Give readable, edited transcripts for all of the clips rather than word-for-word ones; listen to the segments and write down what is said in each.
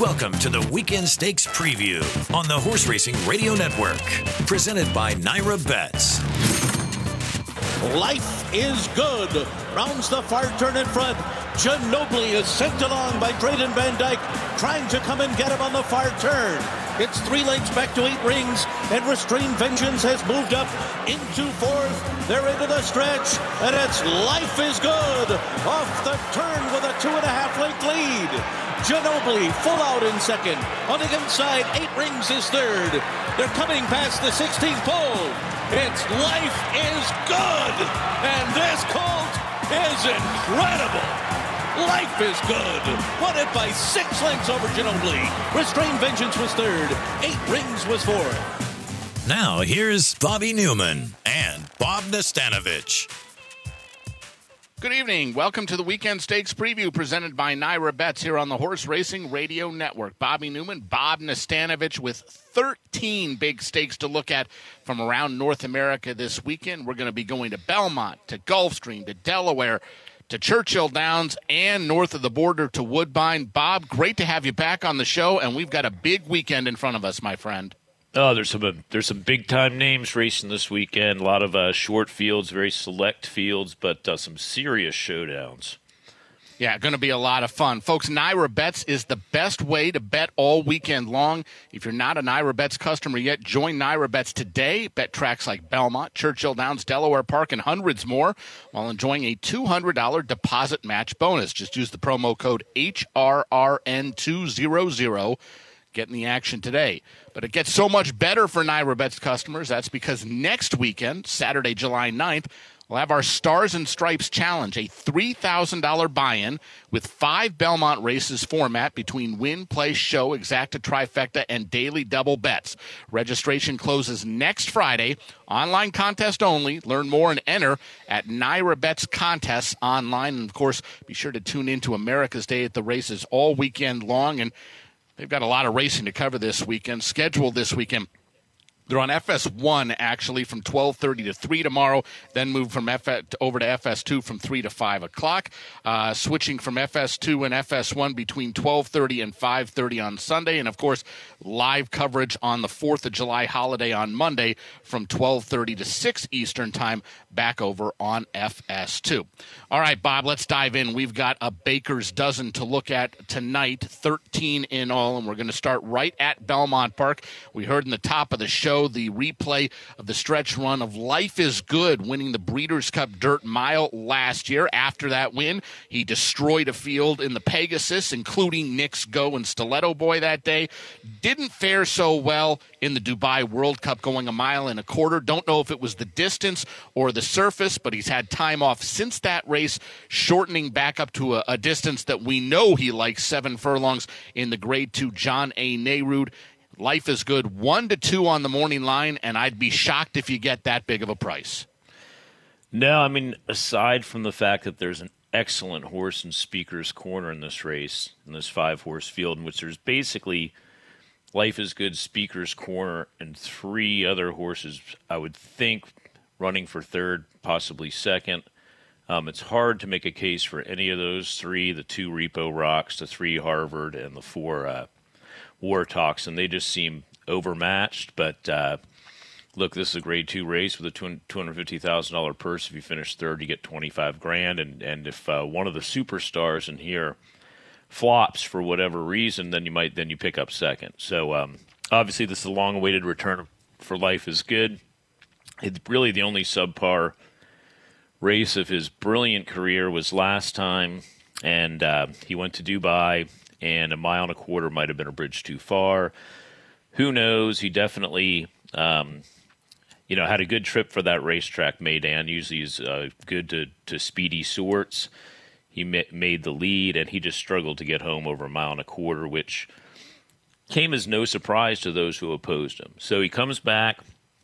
Welcome to the Weekend Stakes Preview on the Horse Racing Radio Network, presented by Naira Bets. Life is good. Rounds the far turn in front. Ginobili is sent along by Drayden Van Dyke, trying to come and get him on the far turn. It's 3 lengths back to 8 rings, and Restrained Vengeance has moved up into 4th. They're into the stretch, and it's Life is Good off the turn with a 2.5 length lead. Ginobili full out in second. On the inside, 8 rings is third. They're coming past the 16th pole. It's Life is Good, and this colt is incredible. Life is Good. Won it by 6 lengths over Ginobili. Restrained Vengeance was third. 8 rings was fourth. Now here's Bobby Newman and Bob Nastanovich. Good evening. Welcome to the Weekend Stakes Preview presented by Naira Bets here on the Horse Racing Radio Network. Bobby Newman, Bob Nastanovich with 13 big stakes to look at from around North America this weekend. We're going to be going to Belmont, to Gulfstream, to Delaware, to Churchill Downs, and north of the border to Woodbine. Bob, great to have you back on the show, and we've got a big weekend in front of us, my friend. Oh, there's some big-time names racing this weekend. A lot of short fields, very select fields, but some serious showdowns. Yeah, going to be a lot of fun. Folks, Naira Bets is the best way to bet all weekend long. If you're not a Naira Bets customer yet, join Naira Bets today. Bet tracks like Belmont, Churchill Downs, Delaware Park, and hundreds more while enjoying a $200 deposit match bonus. Just use the promo code HRRN200. Get in the action today. But it gets so much better for Naira Bets customers. That's because next weekend, Saturday, July 9th, we'll have our Stars and Stripes Challenge, a $3,000 buy-in with 5 Belmont races format between win, play, show, exacta, trifecta, and daily double bets. Registration closes next Friday. Online contest only. Learn more and enter at Naira Bets Contests online. And, of course, be sure to tune in to America's Day at the Races all weekend long. And they've got a lot of racing to cover this weekend, scheduled this weekend. They're on FS1, actually, from 12:30 to 3 tomorrow, then move from over to FS2 from 3 to 5 o'clock, switching from FS2 and FS1 between 12:30 and 5:30 on Sunday, and, of course, live coverage on the 4th of July holiday on Monday from 12:30 to 6 Eastern Time back over on FS2. All right, Bob, let's dive in. We've got a baker's dozen to look at tonight, 13 in all, and we're going to start right at Belmont Park. We heard in the top of the show the replay of the stretch run of Life is Good, winning the Breeders' Cup Dirt Mile last year. After that win, he destroyed a field in the Pegasus, including Nick's Go and Stiletto Boy that day. Didn't fare so well in the Dubai World Cup, going 1.25 miles. Don't know if it was the distance or the surface, but he's had time off since that race, shortening back up to a distance that we know he likes, 7 furlongs in the Grade 2 John A. Nayrud. Life is Good, 1-2 on the morning line, and I'd be shocked if you get that big of a price. No, I mean, aside from the fact that there's an excellent horse in Speaker's Corner in this race, in this 5-horse field, in which there's basically Life is Good, Speaker's Corner, and 3 other horses, I would think, running for third, possibly second. It's hard to make a case for any of those 3, the 2 Repo Rocks, the 3 Harvard, and the 4 War Talks, and they just seem overmatched. But look, this is a Grade 2 race with a $250,000 purse. If you finish third, you get $25,000, and if one of the superstars in here flops for whatever reason, then you pick up second. So obviously, this is a long-awaited return for Life is Good. It's really the only subpar race of his brilliant career was last time, and he went to Dubai. And 1.25 miles might have been a bridge too far. Who knows? He definitely, had a good trip for that racetrack, Meydan. Usually he's good to speedy sorts. He made the lead, and he just struggled to get home over 1.25 miles, which came as no surprise to those who opposed him. So he comes back,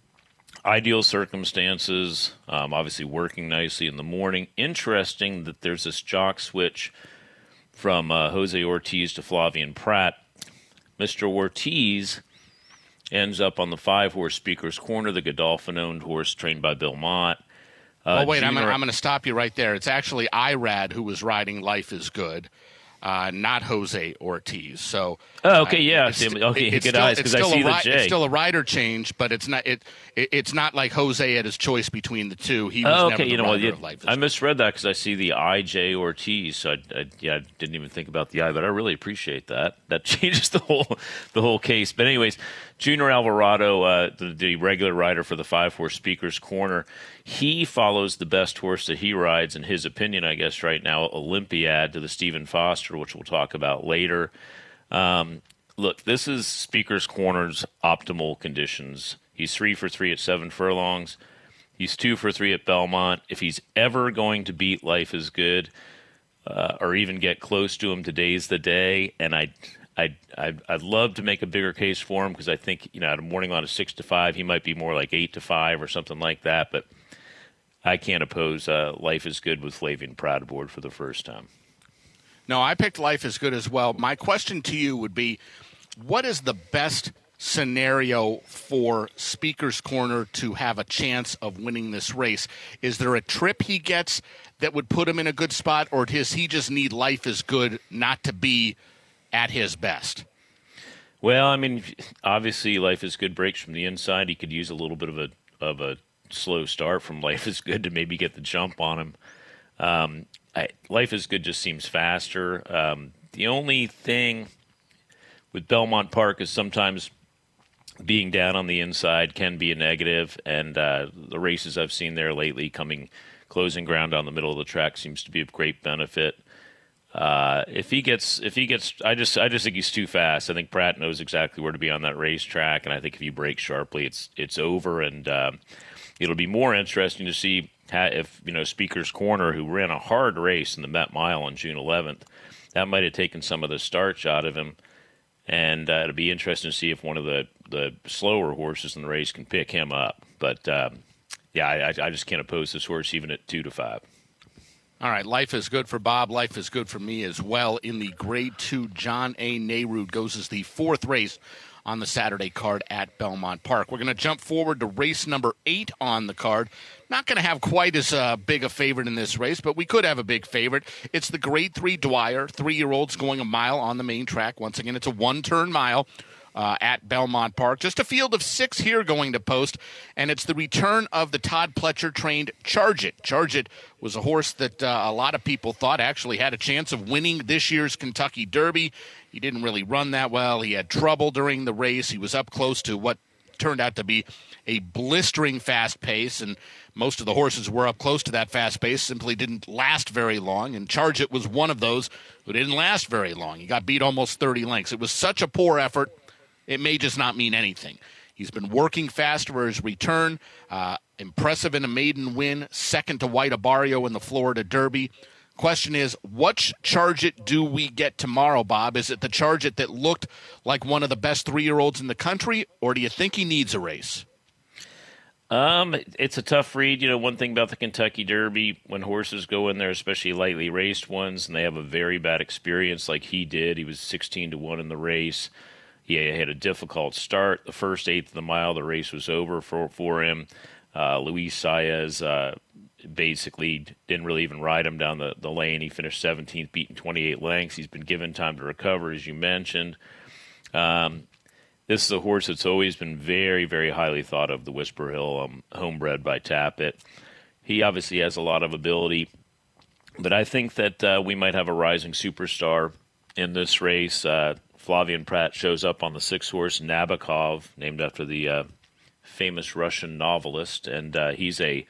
ideal circumstances, obviously working nicely in the morning. Interesting that there's this jock switch from Jose Ortiz to Flavian Pratt. Mr. Ortiz ends up on the 5-horse Speaker's Corner, the Godolphin-owned horse trained by Bill Mott. I'm going to stop you right there. It's actually Irad who was riding Life is Good. not Jose Ortiz. So, okay, yeah, it's, okay, it's good still, eyes because I see the J. It's still a rider change, but it's not. It's not like Jose had his choice between the two. He was never the rider of Life is I Good. misread that because I see the IJ Ortiz. So I didn't even think about the I, but I really appreciate that. That changes the whole case. But anyways, Junior Alvarado, the regular rider for the 5-horse Speaker's Corner, he follows the best horse that he rides, in his opinion, I guess right now, Olympiad, to the Stephen Foster, which we'll talk about later. Look, this is Speaker's Corner's optimal conditions. He's 3 for 3 at 7 furlongs. He's 2 for 3 at Belmont. If he's ever going to beat Life is Good, or even get close to him, today's the day. And I'd love to make a bigger case for him because I think, at a morning line of 6-5, he might be more like 8-5 or something like that. But I can't oppose Life is Good with Flavian Pratt aboard for the first time. No, I picked Life is Good as well. My question to you would be, what is the best scenario for Speaker's Corner to have a chance of winning this race? Is there a trip he gets that would put him in a good spot, or does he just need Life is Good not to be at his best? Well, I mean, obviously Life is Good breaks from the inside. He could use a little bit of a slow start from Life is Good to maybe get the jump on him. Life is Good just seems faster. The only thing with Belmont Park is sometimes being down on the inside can be a negative, and the races I've seen there lately, closing ground on the middle of the track, seems to be of great benefit. If he gets, I just think he's too fast. I think Pratt knows exactly where to be on that racetrack, and I think if you break sharply, it's over, and it'll be more interesting to see if Speaker's Corner, who ran a hard race in the Met Mile on June 11th, that might have taken some of the starch out of him, and it'll be interesting to see if one of the slower horses in the race can pick him up. But I just can't oppose this horse even at 2-5. All right, Life is Good for Bob. Life is Good for me as well. In the Grade 2, John A. Nehrude goes as the fourth race on the Saturday card at Belmont Park. We're going to jump forward to race number 8 on the card. Not going to have quite as big a favorite in this race, but we could have a big favorite. It's the Grade 3 Dwyer, 3-year-olds going a mile on the main track. Once again, it's a one-turn mile at Belmont Park. Just a field of 6 here going to post, and it's the return of the Todd Pletcher-trained Charge It. Charge It was a horse that a lot of people thought actually had a chance of winning this year's Kentucky Derby. He didn't really run that well. He had trouble during the race. He was up close to what turned out to be a blistering fast pace, and most of the horses were up close to that fast pace, simply didn't last very long, and Charge It was one of those who didn't last very long. He got beat almost 30 lengths. It was such a poor effort, it may just not mean anything. He's been working fast for his return. Impressive in a maiden win, second to White Abarrio in the Florida Derby. Question is, what Charge It do we get tomorrow, Bob? Is it the Charge It that looked like one of the best 3-year-olds in the country, or do you think he needs a race? It's a tough read. One thing about the Kentucky Derby, when horses go in there, especially lightly raced ones, and they have a very bad experience like he did. He was 16-1 in the race. He had a difficult start. The first 1/8 of the mile, the race was over for him. Luis Saez basically didn't really even ride him down the lane. He finished 17th, beaten 28 lengths. He's been given time to recover, as you mentioned. This is a horse that's always been very, very highly thought of, the Whisper Hill, homebred by Tapit. He obviously has a lot of ability, but I think that we might have a rising superstar in this race. Flavian Pratt shows up on the 6-horse Nabokov, named after the famous Russian novelist, and he's a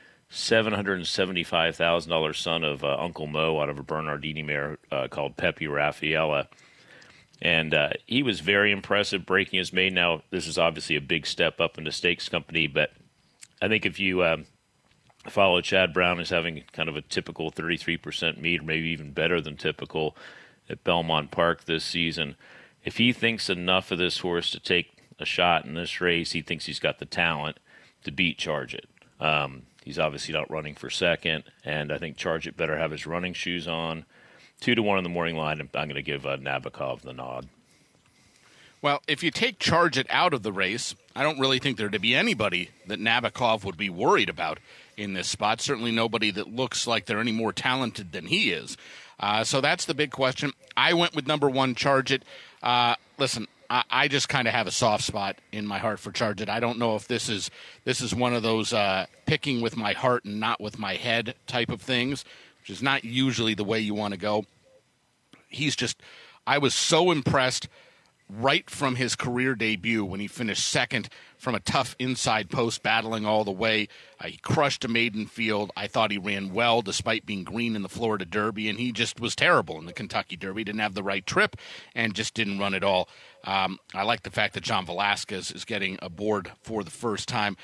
$775,000 son of Uncle Mo out of a Bernardini mare called Pepe Raffaella. And he was very impressive breaking his maiden. Now, this is obviously a big step up in the stakes company, but I think if you follow Chad Brown as having kind of a typical 33% meet, or maybe even better than typical at Belmont Park this season, if he thinks enough of this horse to take a shot in this race, he thinks he's got the talent to beat Charge It. He's obviously not running for second, and I think Charge It better have his running shoes on. 2-1 in the morning line, I'm going to give Nabokov the nod. Well, if you take Charge It out of the race, I don't really think there'd be anybody that Nabokov would be worried about in this spot. Certainly nobody that looks like they're any more talented than he is. So that's the big question. I went with number 1, Charge It. Listen, I just kind of have a soft spot in my heart for Charge It. I don't know if this is one of those picking with my heart and not with my head type of things, which is not usually the way you want to go. I was so impressed right from his career debut when he finished second from a tough inside post, battling all the way. He crushed a maiden field. I thought he ran well despite being green in the Florida Derby, and he just was terrible in the Kentucky Derby. Didn't have the right trip and just didn't run at all. I like the fact that John Velasquez is getting aboard for the first time.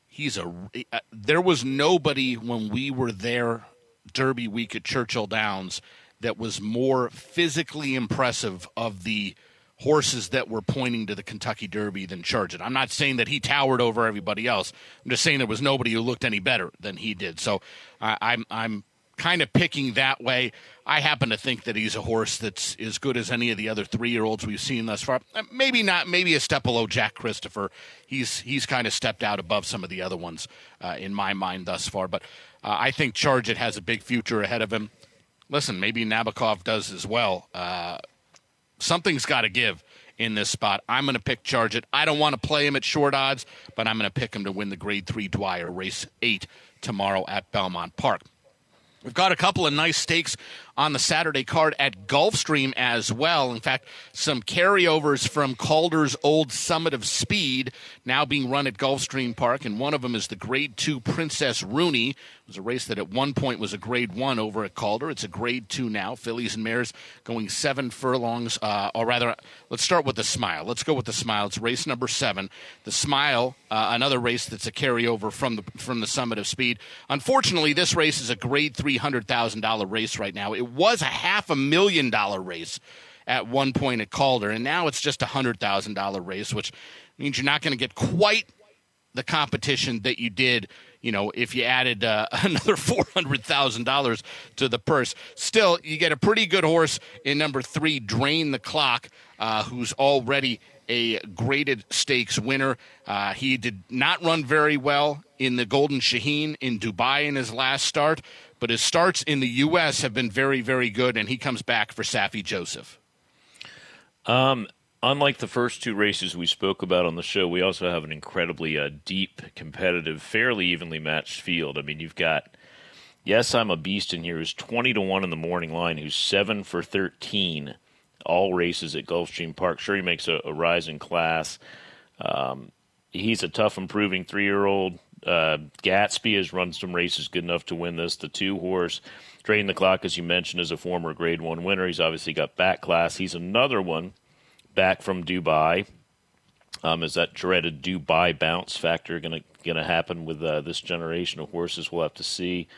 There was nobody when we were there Derby week at Churchill Downs that was more physically impressive of the horses that were pointing to the Kentucky Derby than Charge It. I'm not saying that he towered over everybody else. I'm just saying there was nobody who looked any better than he did. So I'm kind of picking that way. I happen to think that he's a horse that's as good as any of the other 3-year-olds we've seen thus far. Maybe not, maybe a step below Jack Christopher. He's kind of stepped out above some of the other ones in my mind thus far. But I think Charge It has a big future ahead of him. Listen, maybe Nabokov does as well. Something's got to give in this spot. I'm going to pick Charge It. I don't want to play him at short odds, but I'm going to pick him to win the Grade 3 Dwyer, race 8 tomorrow at Belmont Park. We've got a couple of nice stakes on the Saturday card at Gulfstream as well. In fact, some carryovers from Calder's old Summit of Speed now being run at Gulfstream Park, and one of them is the Grade 2 Princess Rooney. It was a race that at one point was a Grade 1 over at Calder. It's a Grade 2 now. Fillies and mares going 7 furlongs, or rather, let's start with the Smile. Let's go with the Smile. It's race number 7. The Smile, another race that's a carryover from the Summit of Speed. Unfortunately, this race is a Grade 3 $100,000 race right now. It was a $500,000 race at one point at Calder, and now it's just a $100,000 race, which means you're not going to get quite the competition that you did, if you added another $400,000 to the purse. Still, you get a pretty good horse in number 3, Drain the Clock, who's already a graded stakes winner. He did not run very well in the Golden Shaheen in Dubai in his last start, but his starts in the U.S. have been very, very good, and he comes back for Saffie Joseph. Unlike the first 2 races we spoke about on the show, we also have an incredibly deep, competitive, fairly evenly matched field. I mean, you've got Yes I'm a Beast in here, who's 20-1 in the morning line, who's 7 for 13, all races at Gulfstream Park. Sure, he makes a rise in class. He's a tough, improving 3-year-old. Gatsby has run some races good enough to win this. The 2-horse, Drain the Clock, as you mentioned, is a former Grade 1 winner. He's obviously got back class. He's another one back from Dubai. Is that dreaded Dubai bounce factor going to happen with this generation of horses? We'll have to see.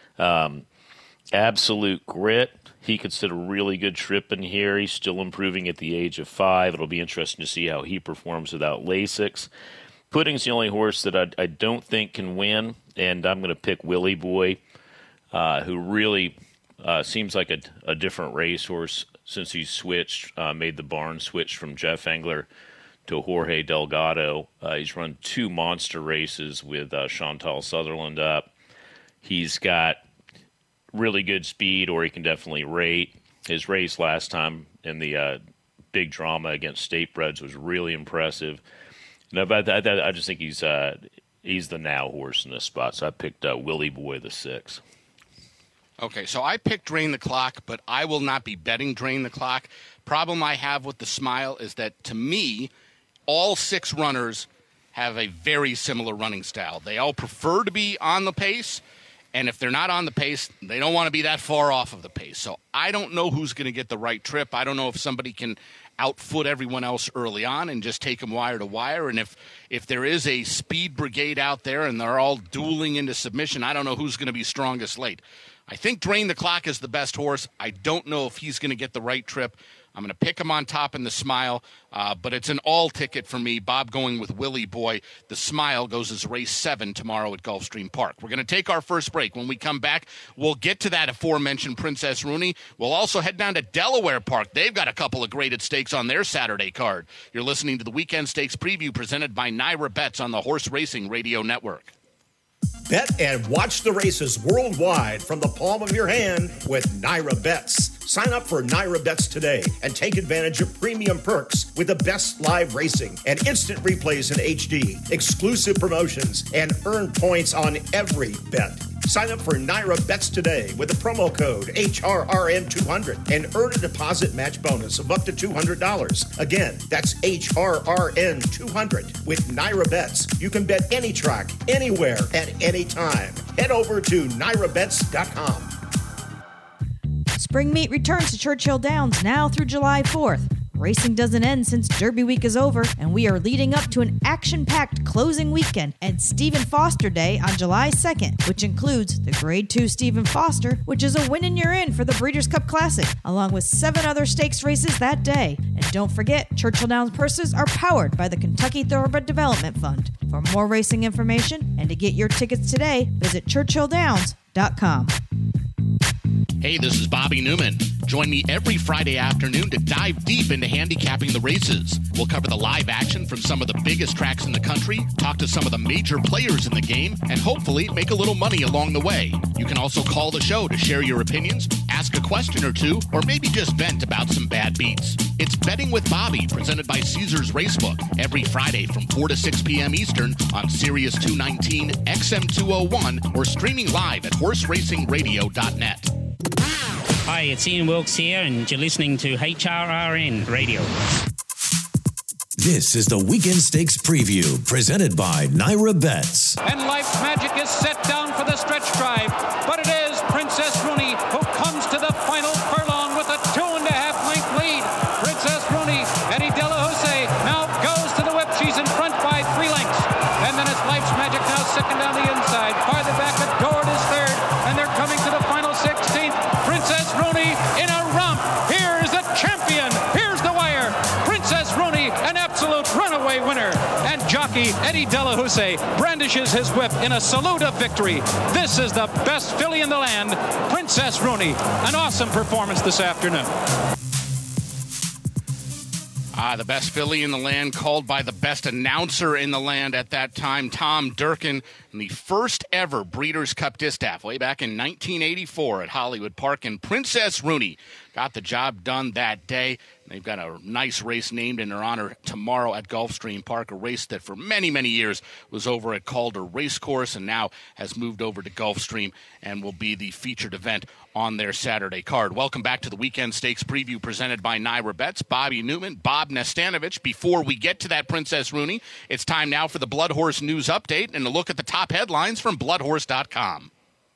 Absolute Grit. He could sit a really good trip in here. He's still improving at the age of 5. It'll be interesting to see how he performs without Lasix. Pudding's the only horse that I don't think can win, and I'm going to pick Willie Boy, who really seems like a different racehorse since he's switched, made the barn switch from Jeff Engler to Jorge Delgado. He's run 2 monster races with Chantal Sutherland up. He's got really good speed, or he can definitely rate. His race last time in the big drama against State Breds was really impressive. No, but I just think he's the now horse in this spot. So I picked Willie Boy, the 6. Okay, so I picked Drain the Clock, but I will not be betting Drain the Clock. Problem I have with the Smile is that, to me, all 6 runners have a very similar running style. They all prefer to be on the pace, and if they're not on the pace, they don't want to be that far off of the pace. So I don't know who's going to get the right trip. I don't know if somebody can outfoot everyone else early on and just take them wire to wire. And if there is a speed brigade out there and they're all dueling into submission, I don't know who's going to be strongest late. I think Drain the Clock is the best horse. I don't know if he's going to get the right trip. I'm going to pick him on top in the Smile, but it's an all ticket for me. Bob going with Willie Boy. The Smile goes as race 7 tomorrow at Gulfstream Park. We're going to take our first break. When we come back, we'll get to that aforementioned Princess Rooney. We'll also head down to Delaware Park. They've got a couple of graded stakes on their Saturday card. You're listening to the Weekend Stakes Preview presented by Naira Bets on the Horse Racing Radio Network. Bet and watch the races worldwide from the palm of your hand with Naira Bets. Sign up for Naira Bets today and take advantage of premium perks with the best live racing and instant replays in HD, exclusive promotions, and earn points on every bet. Sign up for Naira Bets today with the promo code HRRN200 and earn a deposit match bonus of up to $200. Again, that's HRRN200. With Naira Bets, you can bet any track, anywhere, at any time. Head over to NairaBets.com. Spring Meet returns to Churchill Downs now through July 4th. Racing doesn't end since Derby Week is over, and we are leading up to an action-packed closing weekend and Stephen Foster Day on July 2nd, which includes the Grade 2 Stephen Foster, which is a win and you're in for the Breeders' Cup Classic, along with 7 other stakes races that day. And don't forget, Churchill Downs purses are powered by the Kentucky Thoroughbred Development Fund. For more racing information and to get your tickets today, visit churchilldowns.com. Hey, this is Bobby Newman. Join me every Friday afternoon to dive deep into handicapping the races. We'll cover the live action from some of the biggest tracks in the country, talk to some of the major players in the game, and hopefully make a little money along the way. You can also call the show to share your opinions, ask a question or two, or maybe just vent about some bad beats. It's Betting with Bobby, presented by Caesars Racebook, every Friday from 4 to 6 p.m. Eastern on Sirius 219, XM 201, or streaming live at horseracingradio.net. Hi, it's Ian Wilkes here, and you're listening to HRRN Radio. This is the Weekend Stakes Preview, presented by Naira Bets. And Life's Magic is set down for the stretch drive, but it is Princess Rooney who comes to the final furlong with a 2.5-length lead. Princess Rooney, Eddie De La Jose now goes to the whip. She's in front by 3 lengths. And then it's Life's Magic now second down the inside. Farther back, Adored is third, and they're coming to the final 16th. Princess Rooney in a romp. Here's the champion. Here's the wire. Princess Rooney, an absolute runaway winner. And jockey Eddie De La Jose brandishes his whip in a salute of victory. This is the best filly in the land, Princess Rooney. An awesome performance this afternoon. The best filly in the land, called by the best announcer in the land at that time, Tom Durkin, in the first ever Breeders' Cup Distaff way back in 1984 at Hollywood Park. And Princess Rooney got the job done that day. They've got a nice race named in her honor tomorrow at Gulfstream Park, a race that for many, many years was over at Calder Racecourse and now has moved over to Gulfstream and will be the featured event on their Saturday card. Welcome back to the Weekend Stakes Preview presented by Naira Bets. Bobby Newman, Bob Nastanovich. Before we get to that Princess Rooney, it's time now for the Blood Horse News Update and a look at the top headlines from bloodhorse.com.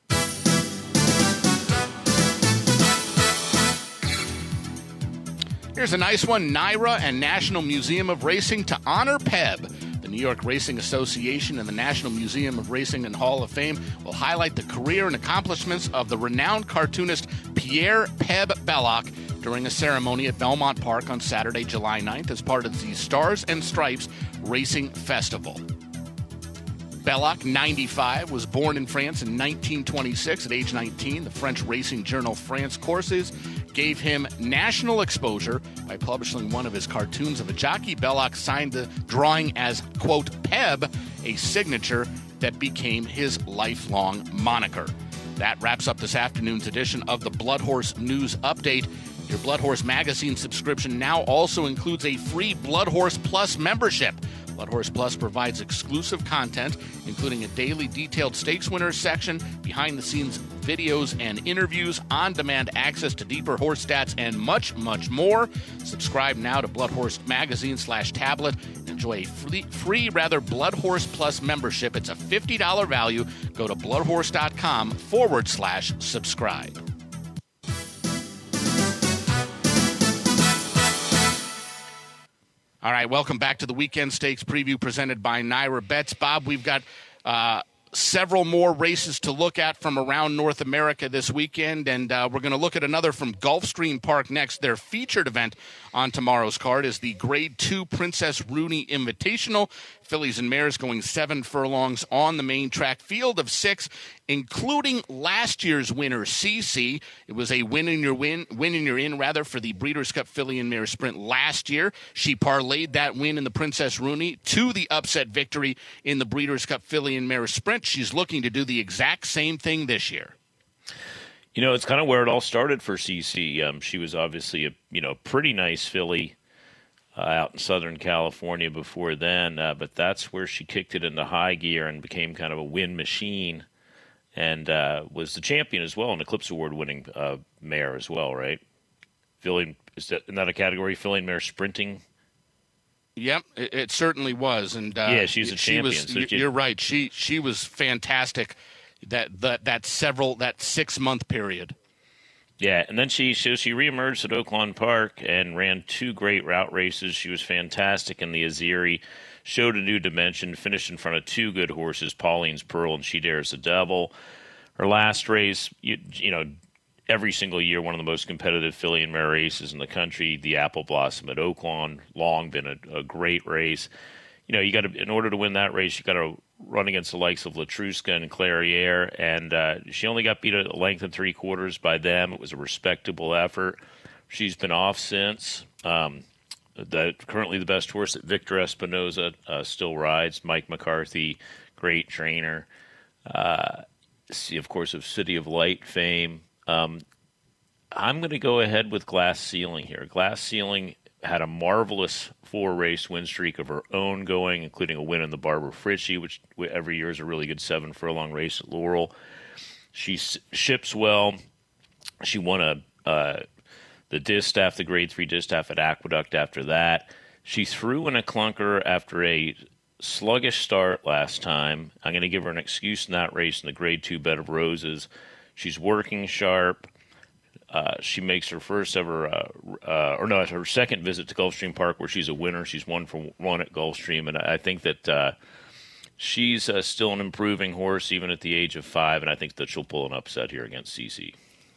Here's a nice one. Naira and National Museum of Racing to honor Peb. The New York Racing Association and the National Museum of Racing and Hall of Fame will highlight the career and accomplishments of the renowned cartoonist Pierre Peb Belloc during a ceremony at Belmont Park on Saturday, July 9th as part of the Stars and Stripes Racing Festival. Belloc, 95, was born in France in 1926. At age 19, the French racing journal France Courses gave him national exposure by publishing one of his cartoons of a jockey. Belloc signed the drawing as, quote, Peb, a signature that became his lifelong moniker. That wraps up this afternoon's edition of the Blood Horse News Update. Your Blood Horse magazine subscription now also includes a free Blood Horse Plus membership. Blood Horse Plus provides exclusive content, including a daily detailed stakes winners section, behind-the-scenes videos and interviews, on-demand access to deeper horse stats, and much, much more. Subscribe now to Blood Horse Magazine/tablet and enjoy a free Blood Horse Plus membership. It's a $50 value. Go to bloodhorse.com/subscribe. All right, welcome back to the Weekend Stakes Preview presented by Naira Bets. Bob, we've got several more races to look at from around North America this weekend, and we're going to look at another from Gulfstream Park next. Their featured event on tomorrow's card is the Grade 2 Princess Rooney Invitational. Fillies and mares going 7 furlongs on the main track, field of 6, including last year's winner, CC. It was a win in your in for the Breeders' Cup Filly and Mare Sprint last year. She parlayed that win in the Princess Rooney to the upset victory in the Breeders' Cup Filly and Mare Sprint. She's looking to do the exact same thing this year. You know, it's kind of where it all started for CC. She was obviously a pretty nice filly out in Southern California before then, but that's where she kicked it into high gear and became kind of a win machine, and was the champion as well, an Eclipse Award-winning mare as well, right? Filly, isn't that a category, filly and mare sprinting? Yep, it certainly was, and yeah, she's a champion. You're right. She was fantastic. That 6-month period. Yeah, and then she reemerged at Oaklawn Park and ran 2 great route races. She was fantastic in the Aziri, showed a new dimension, finished in front of 2 good horses, Pauline's Pearl and She Dares the Devil. Her last race, you know, every single year, one of the most competitive filly and mare races in the country, the Apple Blossom at Oaklawn, long been a great race. You know, you got to, in order to win that race, you got to run against the likes of Latruska and Clairiere, and she only got beat a length and 3/4 by them. It was a respectable effort. She's been off since. Currently the best horse that Victor Espinoza still rides. Mike McCarthy, great trainer. Of course, of City of Light fame. I'm going to go ahead with Glass Ceiling here. Glass Ceiling had a marvelous 4-race win streak of her own going, including a win in the Barbara Fritchie, which every year is a really good 7-furlong race at Laurel. She ships well. She won the distaff, the Grade 3 distaff at Aqueduct after that. She threw in a clunker after a sluggish start last time. I'm going to give her an excuse in that race in the Grade 2 Bed of Roses. She's working sharp. She makes her first ever, her second visit to Gulfstream Park where she's a winner. She's 1-for-1 at Gulfstream, and I think that she's still an improving horse even at the age of 5, and I think that she'll pull an upset here against CC.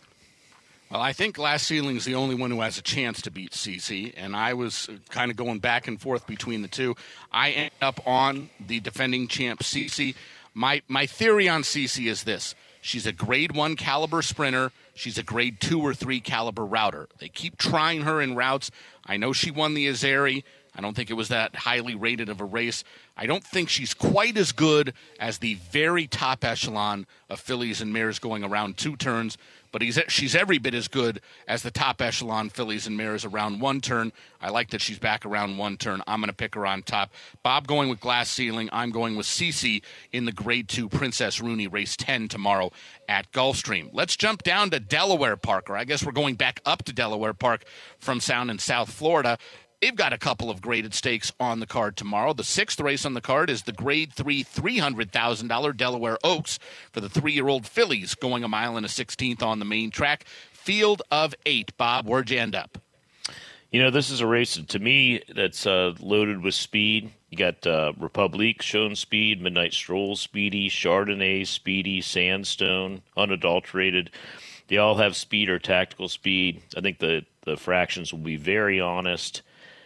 Well, I think Glass Ceiling's the only one who has a chance to beat CC, and I was kind of going back and forth between the two. I end up on the defending champ CC. My theory on CC is this. She's a Grade 1 caliber sprinter. She's a Grade 2 or 3 caliber router. They keep trying her in routes. I know she won the Azeri. I don't think it was that highly rated of a race. I don't think she's quite as good as the very top echelon of fillies and mares going around 2 turns, but she's every bit as good as the top echelon fillies and mares around 1 turn. I like that she's back around 1 turn. I'm going to pick her on top. Bob going with Glass Ceiling. I'm going with CC in the Grade 2 Princess Rooney race 10 tomorrow at Gulfstream. Let's jump down to Delaware Park, or I guess we're going back up to Delaware Park from Sound in South Florida. They've got a couple of graded stakes on the card tomorrow. The 6th race on the card is the Grade 3 $300,000 Delaware Oaks for the 3-year-old fillies, going 1 1/16 on the main track. Field of 8. Bob, where'd you end up? You know, this is a race, to me, that's loaded with speed. You got Republique showing speed, Midnight Stroll speedy, Chardonnay speedy, Sandstone unadulterated. They all have speed or tactical speed. I think the fractions will be very honest.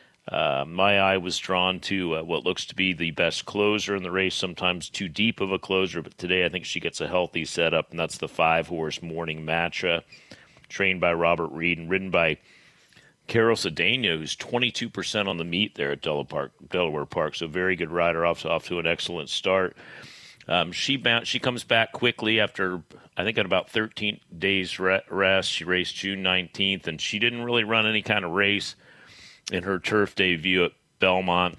My eye was drawn to what looks to be the best closer in the race, sometimes too deep of a closer, but today I think she gets a healthy setup, and that's the 5-horse Morning Matcha, trained by Robert Reed and ridden by Carol Cedeno, who's 22% on the meet there at Delaware Park, so very good rider, off to an excellent start. She comes back quickly after, I think, at about 13 days rest. She raced June 19th, and she didn't really run any kind of race in her turf debut at Belmont.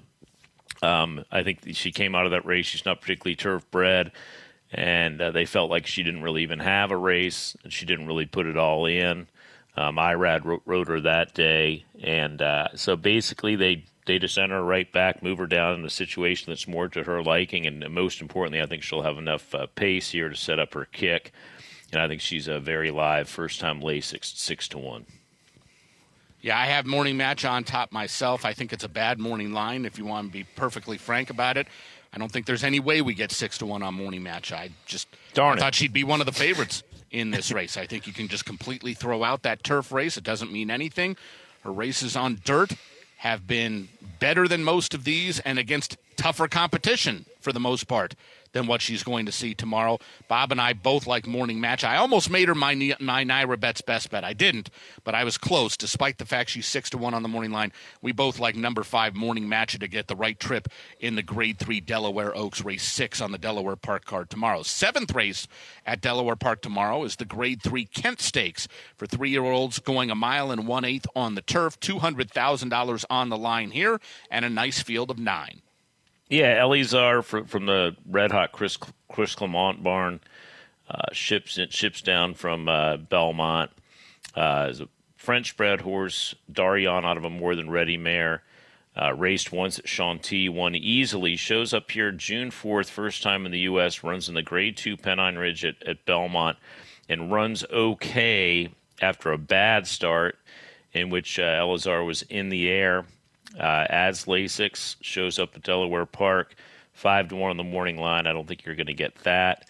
I think she came out of that race. She's not particularly turf bred, and they felt like she didn't really even have a race, and she didn't really put it all in. IRAD rode her that day, and so basically they just send her right back, move her down in a situation that's more to her liking, and most importantly, I think she'll have enough pace here to set up her kick, and I think she's a very live first-time Lasix 6-1. Yeah, I have Morning Match on top myself. I think it's a bad morning line, if you want to be perfectly frank about it. I don't think there's any way we get 6-1 on Morning Match. I Darn thought she'd be one of the favorites in this race. I think you can just completely throw out that turf race. It doesn't mean anything. Her races on dirt have been better than most of these and against tougher competition for the most part than what she's going to see tomorrow. Bob and I both like Morning Match. I almost made her my Naira Betts best bet. I didn't, but I was close. Despite the fact she's 6-1 on the morning line, we both like number 5 Morning Match to get the right trip in the Grade 3 Delaware Oaks race 6 on the Delaware Park card tomorrow. 7th race at Delaware Park tomorrow is the Grade 3 Kent Stakes for 3-year-olds going 1 1/8 on the turf. $200,000 on the line here and a nice field of 9. Yeah, Elizar from the Red Hot Chris Clement barn ships down from Belmont. Is a French-bred horse, Darion, out of a More Than Ready mare. Raced once at Chantilly, won easily. Shows up here June 4th, first time in the U.S. Runs in the Grade 2 Pennine Ridge at Belmont, and runs okay after a bad start in which Elizar was in the air. Adds Lasix, shows up at Delaware Park, 5-1 on the morning line. I don't think you're going to get that.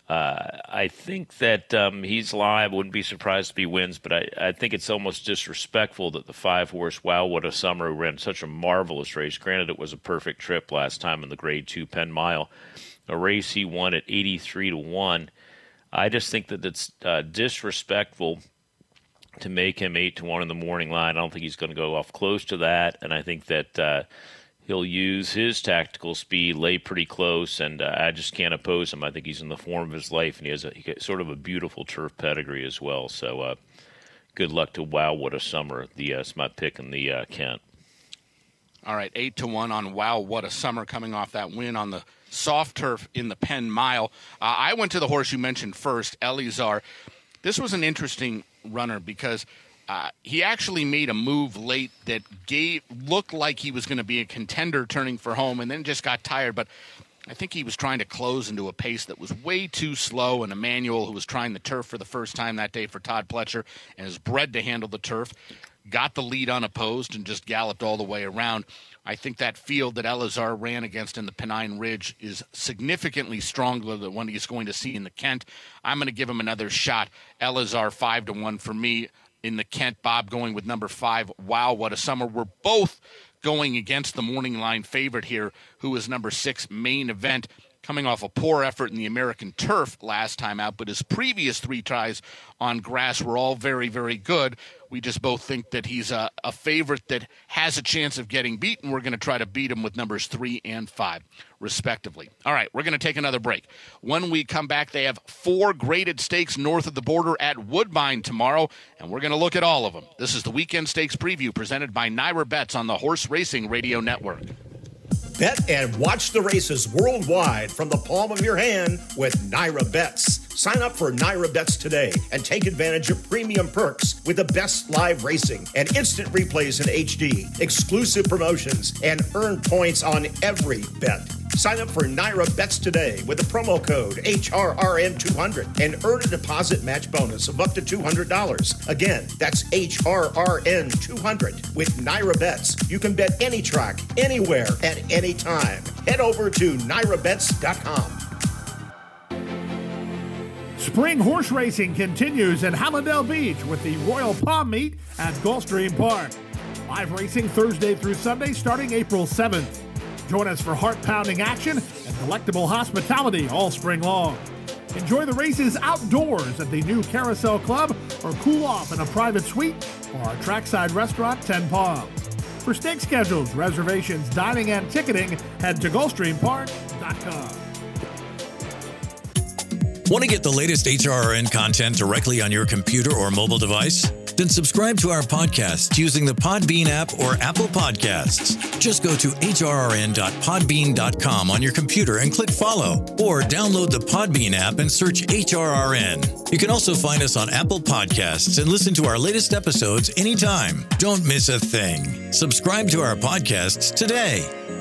I think that he's live. Wouldn't be surprised if he wins, but I think it's almost disrespectful that the 5-horse Wow What a Summer ran such a marvelous race. Granted, it was a perfect trip last time in the Grade 2 Penn Mile, a race he won at 83-1. I just think that it's disrespectful to make him 8-1 in the morning line. I don't think he's going to go off close to that, and I think that he'll use his tactical speed, lay pretty close, and I just can't oppose him. I think he's in the form of his life, and he has sort of a beautiful turf pedigree as well. So good luck to Wow What a Summer. That's my pick in the Kent. All right, 8-1 on Wow What a Summer coming off that win on the soft turf in the Penn Mile. I went to the horse you mentioned first, Elizar. This was an interesting runner because he actually made a move late that looked like he was going to be a contender turning for home and then just got tired. But I think he was trying to close into a pace that was way too slow, and Emmanuel, who was trying the turf for the first time that day for Todd Pletcher and is bred to handle the turf, got the lead unopposed and just galloped all the way around. I think that field that Elizar ran against in the Pennine Ridge is significantly stronger than what he's going to see in the Kent. I'm going to give him another shot. Elizar 5-1 for me in the Kent. Bob going with number 5, Wow What a Summer. We're both going against the morning line favorite here, who is number 6, Main Event, coming off a poor effort in the American turf last time out, but his previous 3 tries on grass were all very, very good. We just both think that he's a favorite that has a chance of getting beaten. We're going to try to beat him with numbers 3 and 5, respectively. All right, we're going to take another break. When we come back, they have 4 graded stakes north of the border at Woodbine tomorrow, and we're going to look at all of them. This is the Weekend Stakes Preview presented by Naira Betts on the Horse Racing Radio Network. Bet and watch the races worldwide from the palm of your hand with Naira Betts. Sign up for Naira Betts today and take advantage of premium perks with the best live racing and instant replays in HD, exclusive promotions, and earn points on every bet. Sign up for Naira Betts today with the promo code HRRN200 and earn a deposit match bonus of up to $200. Again, that's HRRN200. With Naira Betts, you can bet any track, anywhere, at any time. Head over to NairaBetts.com. Spring horse racing continues in Hallandale Beach with the Royal Palm Meet at Gulfstream Park. Live racing Thursday through Sunday starting April 7th. Join us for heart-pounding action and delectable hospitality all spring long. Enjoy the races outdoors at the new Carousel Club or cool off in a private suite or our trackside restaurant, 10 Palms. For stake schedules, reservations, dining, and ticketing, head to GulfstreamPark.com. Want to get the latest HRRN content directly on your computer or mobile device? Then subscribe to our podcast using the Podbean app or Apple Podcasts. Just go to hrrn.podbean.com on your computer and click follow, or download the Podbean app and search HRRN. You can also find us on Apple Podcasts and listen to our latest episodes anytime. Don't miss a thing. Subscribe to our podcasts today.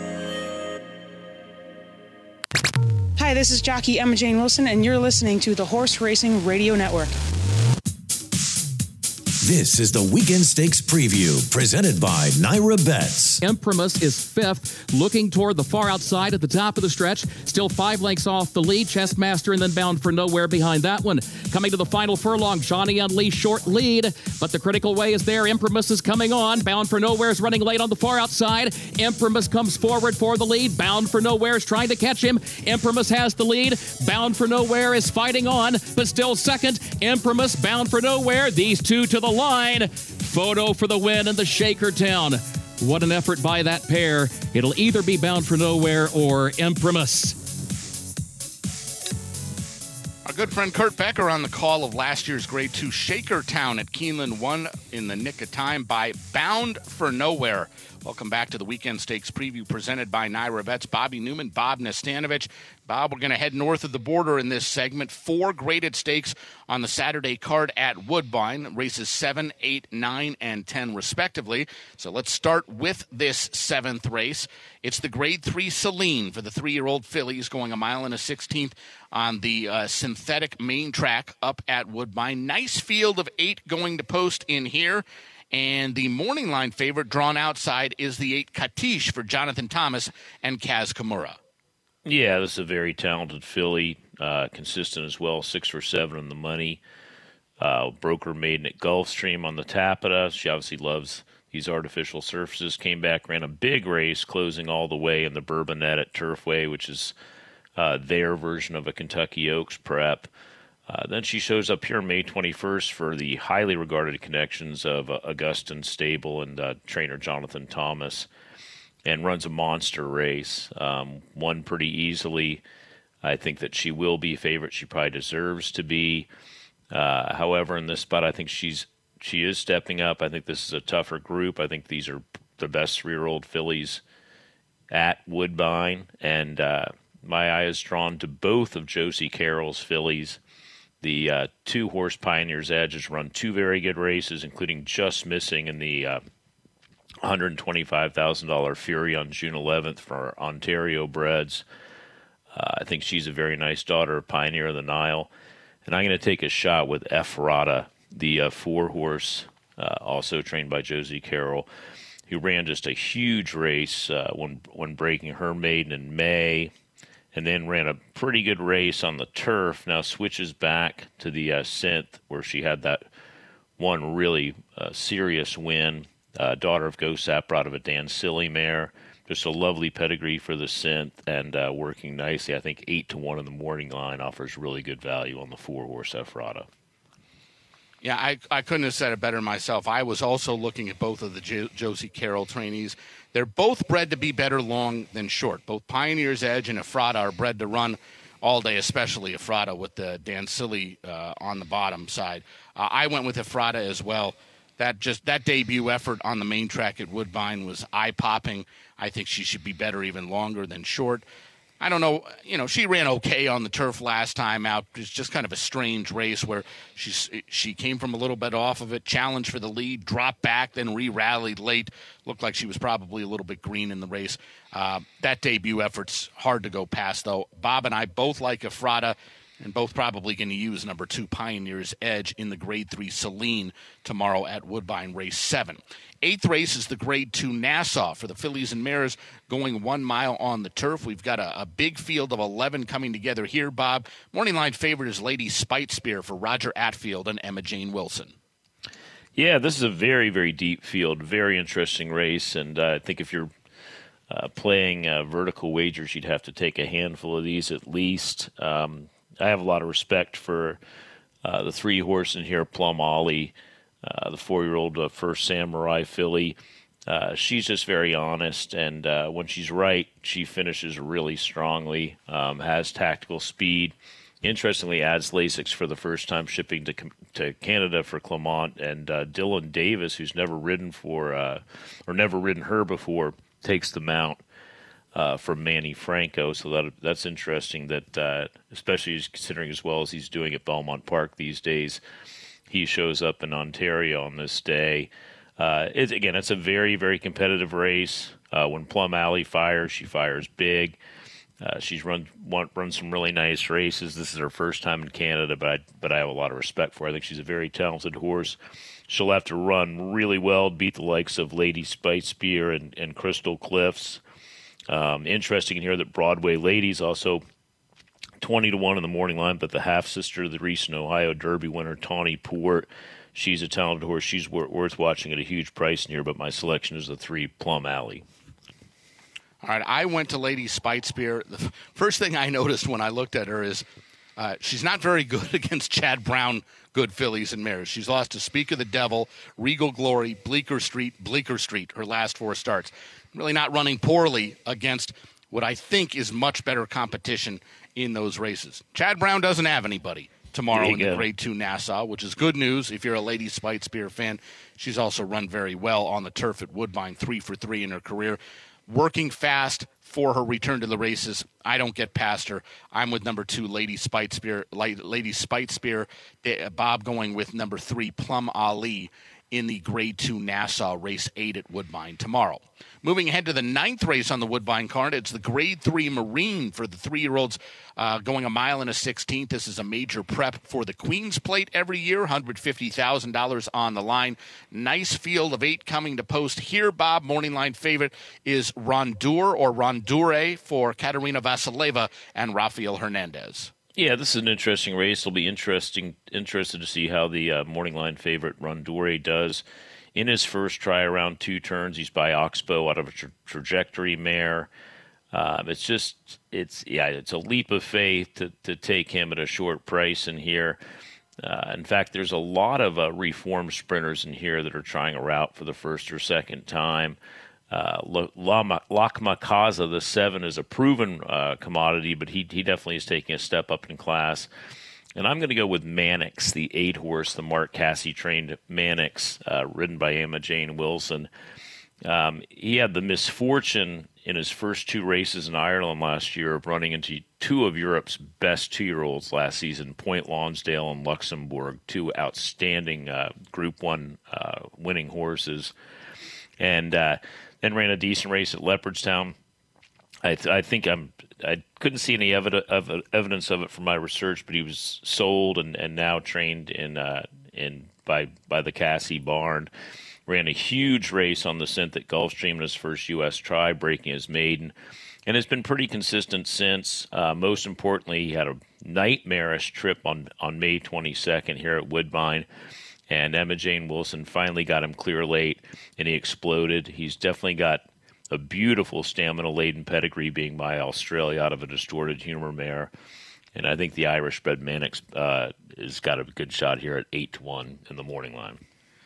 Hi, this is jockey Emma Jane Wilson, and you're listening to the Horse Racing Radio Network. This is the Weekend Stakes Preview, presented by Naira Bets. Imprimis is fifth, looking toward the far outside at the top of the stretch. Still 5 lengths off the lead. Chessmaster and then Bound for Nowhere behind that one. Coming to the final furlong, Johnny Unleashed short lead, but the critical way is there. Imprimis is coming on. Bound for Nowhere is running late on the far outside. Imprimis comes forward for the lead. Bound for Nowhere is trying to catch him. Imprimis has the lead. Bound for Nowhere is fighting on, but still second. Imprimis, Bound for Nowhere. These two to the line. Photo for the win in the Shakertown. What an effort by that pair. It'll either be Bound for Nowhere or Imprimis. Our good friend Kurt Becker on the call of last year's Grade 2 Shakertown at Keeneland, won in the nick of time by Bound for Nowhere. Welcome back to the Weekend Stakes Preview presented by Naira Bets. Bobby Newman, Bob Nastanovich. Bob, we're going to head north of the border in this segment. 4 graded stakes on the Saturday card at Woodbine. Races 7, 8, 9, and 10 respectively. So let's start with this 7th race. It's the Grade 3 Celine for the 3-year-old fillies, going 1 1/16 on the synthetic main track up at Woodbine. Nice field of 8 going to post in here. And the morning line favorite drawn outside is the 8 Katish for Jonathan Thomas and Kaz Kimura. Yeah, this is a very talented filly, consistent as well, 6 for 7 on the money. Broker maiden at Gulfstream on the Tapeta. She obviously loves these artificial surfaces. Came back, ran a big race, closing all the way in the Bourbonnette at Turfway, which is their version of a Kentucky Oaks prep. Then she shows up here May 21st for the highly regarded connections of Augustin Stable and trainer Jonathan Thomas, and runs a monster race. Won pretty easily. I think that she will be a favorite. She probably deserves to be. However, in this spot, I think she is stepping up. I think this is a tougher group. I think these are the best 3-year-old fillies at Woodbine, and my eye is drawn to both of Josie Carroll's fillies. The 2-horse Pioneer's Edge has run 2 very good races, including just missing in the $125,000 Fury on June 11th for Ontario breds. I think she's a very nice daughter of Pioneer of the Nile. And I'm going to take a shot with Ephrata, the 4-horse, also trained by Josie Carroll, who ran just a huge race when breaking her maiden in May, and then ran a pretty good race on the turf. Now switches back to the synth, where she had that one really serious win. Daughter of Gosap, brought of a Dan Silly mare. Just a lovely pedigree for the synth, and working nicely. I think 8-1 in the morning line offers really good value on the 4-horse Ephrata. Yeah, I couldn't have said it better myself. I was also looking at both of the Josie Carroll trainees. They're both bred to be better long than short. Both Pioneer's Edge and Ephrata are bred to run all day, especially Ephrata with the Dan Silly on the bottom side. I went with Ephrata as well. That debut effort on the main track at Woodbine was eye-popping. I think she should be better even longer than short. I don't know, she ran okay on the turf last time out. It's just kind of a strange race where she came from a little bit off of it, challenged for the lead, dropped back, then re-rallied late. Looked like she was probably a little bit green in the race. That debut effort's hard to go past, though. Bob and I both like Ephrata, and both probably going to use number 2 Pioneer's Edge in the Grade 3 Celine tomorrow at Woodbine, race 7. 8th race is the Grade 2 Nassau for the fillies and mares, going 1 mile on the turf. We've got a big field of 11 coming together here, Bob. Morning line favorite is Lady Spitespear for Roger Atfield and Emma Jane Wilson. Yeah, this is a very, very deep field, very interesting race, and I think if you're playing vertical wagers, you'd have to take a handful of these at least. I have a lot of respect for the 3-horse in here, Plum Ollie, the 4-year-old First Samurai filly. She's just very honest, and when she's right, she finishes really strongly, has tactical speed. Interestingly, adds Lasix for the first time, shipping to Canada for Clement, and Dylan Davis, who's never ridden her before, takes the mount from Manny Franco. So that's interesting that, especially considering as well as he's doing at Belmont Park these days, he shows up in Ontario on this day. It's a very, very competitive race. When Plum Alley fires, she fires big. She's run some really nice races. This is her first time in Canada, but I have a lot of respect for her. I think she's a very talented horse. she'll have to run really well, beat the likes of Lady Spitespear and Crystal Cliffs. Interesting here that Broadway Ladies also 20-1 in the morning line, but the half-sister of the recent Ohio Derby winner, Tawny Port, she's a talented horse. She's worth watching at a huge price in here, but my selection is the 3 Plum Alley. All right, I went to Lady Spitespear. The first thing I noticed when I looked at her is she's not very good against Chad Brown good fillies and mares. She's lost to Speak of the Devil, Regal Glory, Bleecker Street, her last 4 starts. Really not running poorly against what I think is much better competition in those races. Chad Brown doesn't have anybody tomorrow in the Grade 2 Nassau, which is good news if you're a Lady Spitespear fan. She's also run very well on the turf at Woodbine, 3 for 3 in her career. Working fast for her return to the races. I don't get past her. I'm with number 2, Lady Spitespear. Bob going with number 3, Plum Ali, in the Grade 2 Nassau Race 8 at Woodbine tomorrow. Moving ahead to the 9th race on the Woodbine card, it's the Grade 3 Marine for the 3-year-olds going a mile and a 16th. This is a major prep for the Queen's Plate every year, $150,000 on the line. Nice field of 8 coming to post here, Bob. Morning line favorite is Rondure for Katerina Vasileva and Rafael Hernandez. Yeah, this is an interesting race. It'll be interested to see how the morning line favorite Rondure does. In his first try around 2 turns, he's by Oxbow out of a trajectory mare. It's a leap of faith to take him at a short price in here. In fact, there's a lot of reformed sprinters in here that are trying a route for the first or second time. Lakmakaza, the 7, is a proven commodity, but he definitely is taking a step up in class. And I'm going to go with Mannix, the 8-horse, the Mark Casse-trained Mannix, ridden by Emma Jane Wilson. He had the misfortune in his first 2 races in Ireland last year of running into 2 of Europe's best 2-year-olds last season, Point Lonsdale and Luxembourg, 2 outstanding Group 1 winning horses. And then ran a decent race at Leopardstown. I couldn't see any evidence of it from my research, but he was sold and now trained by the Casse barn. Ran a huge race on the scent at Gulfstream in his first U.S. try, breaking his maiden, and has been pretty consistent since. Most importantly, he had a nightmarish trip on May 22nd here at Woodbine. And Emma Jane Wilson finally got him clear late, and he exploded. He's definitely got a beautiful stamina-laden pedigree, being by Australia out of a distorted humor mare. And I think the Irish-bred Mannix has got a good shot here at 8-1 in the morning line.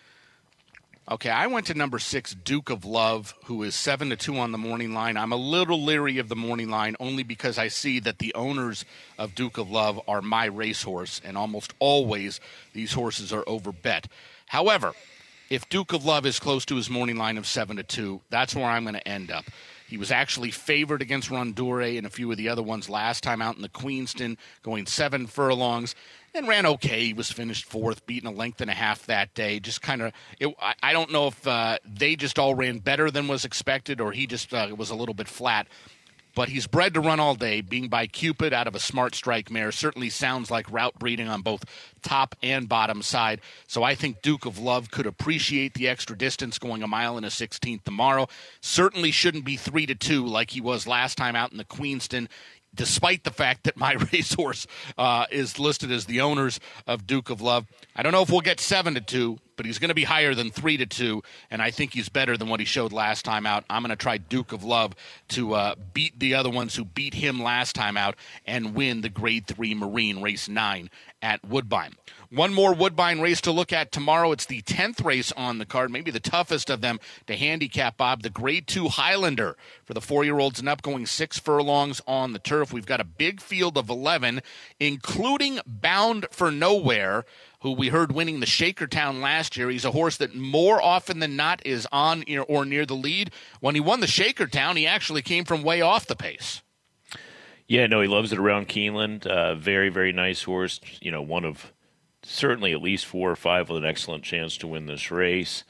Okay, I went to number 6, Duke of Love, who is 7-2 on the morning line. I'm a little leery of the morning line only because I see that the owners of Duke of Love are my racehorse, and almost always these horses are overbet. However, if Duke of Love is close to his morning line of 7-2, that's where I'm going to end up. He was actually favored against Rondure and a few of the other ones last time out in the Queenston, going 7 furlongs, and ran okay. He was finished 4th, beaten a length and a half that day. Just kind of, I don't know if they just all ran better than was expected, or he just was a little bit flat. But he's bred to run all day, being by Cupid out of a Smart Strike mare. Certainly sounds like route breeding on both top and bottom side. So I think Duke of Love could appreciate the extra distance going a mile and a 16th tomorrow. Certainly shouldn't be 3-2 like he was last time out in the Queenston, despite the fact that my racehorse is listed as the owners of Duke of Love. I don't know if we'll get 7-2, but he's going to be higher than 3-2, and I think he's better than what he showed last time out. I'm going to try Duke of Love to beat the other ones who beat him last time out and win the Grade 3 Marine Race 9 at Woodbine. One more Woodbine race to look at tomorrow. It's the 10th race on the card, maybe the toughest of them to handicap, Bob, the Grade 2 Highlander for the 4-year-olds and up, going 6 furlongs on the turf. We've got a big field of 11, including Bound for Nowhere, who we heard winning the Shakertown last year. He's a horse that more often than not is on or near the lead. When he won the Shakertown, he actually came from way off the pace. Yeah, no, he loves it around Keeneland. Very, very nice horse. You know, one of certainly at least 4 or 5 with an excellent chance to win this race.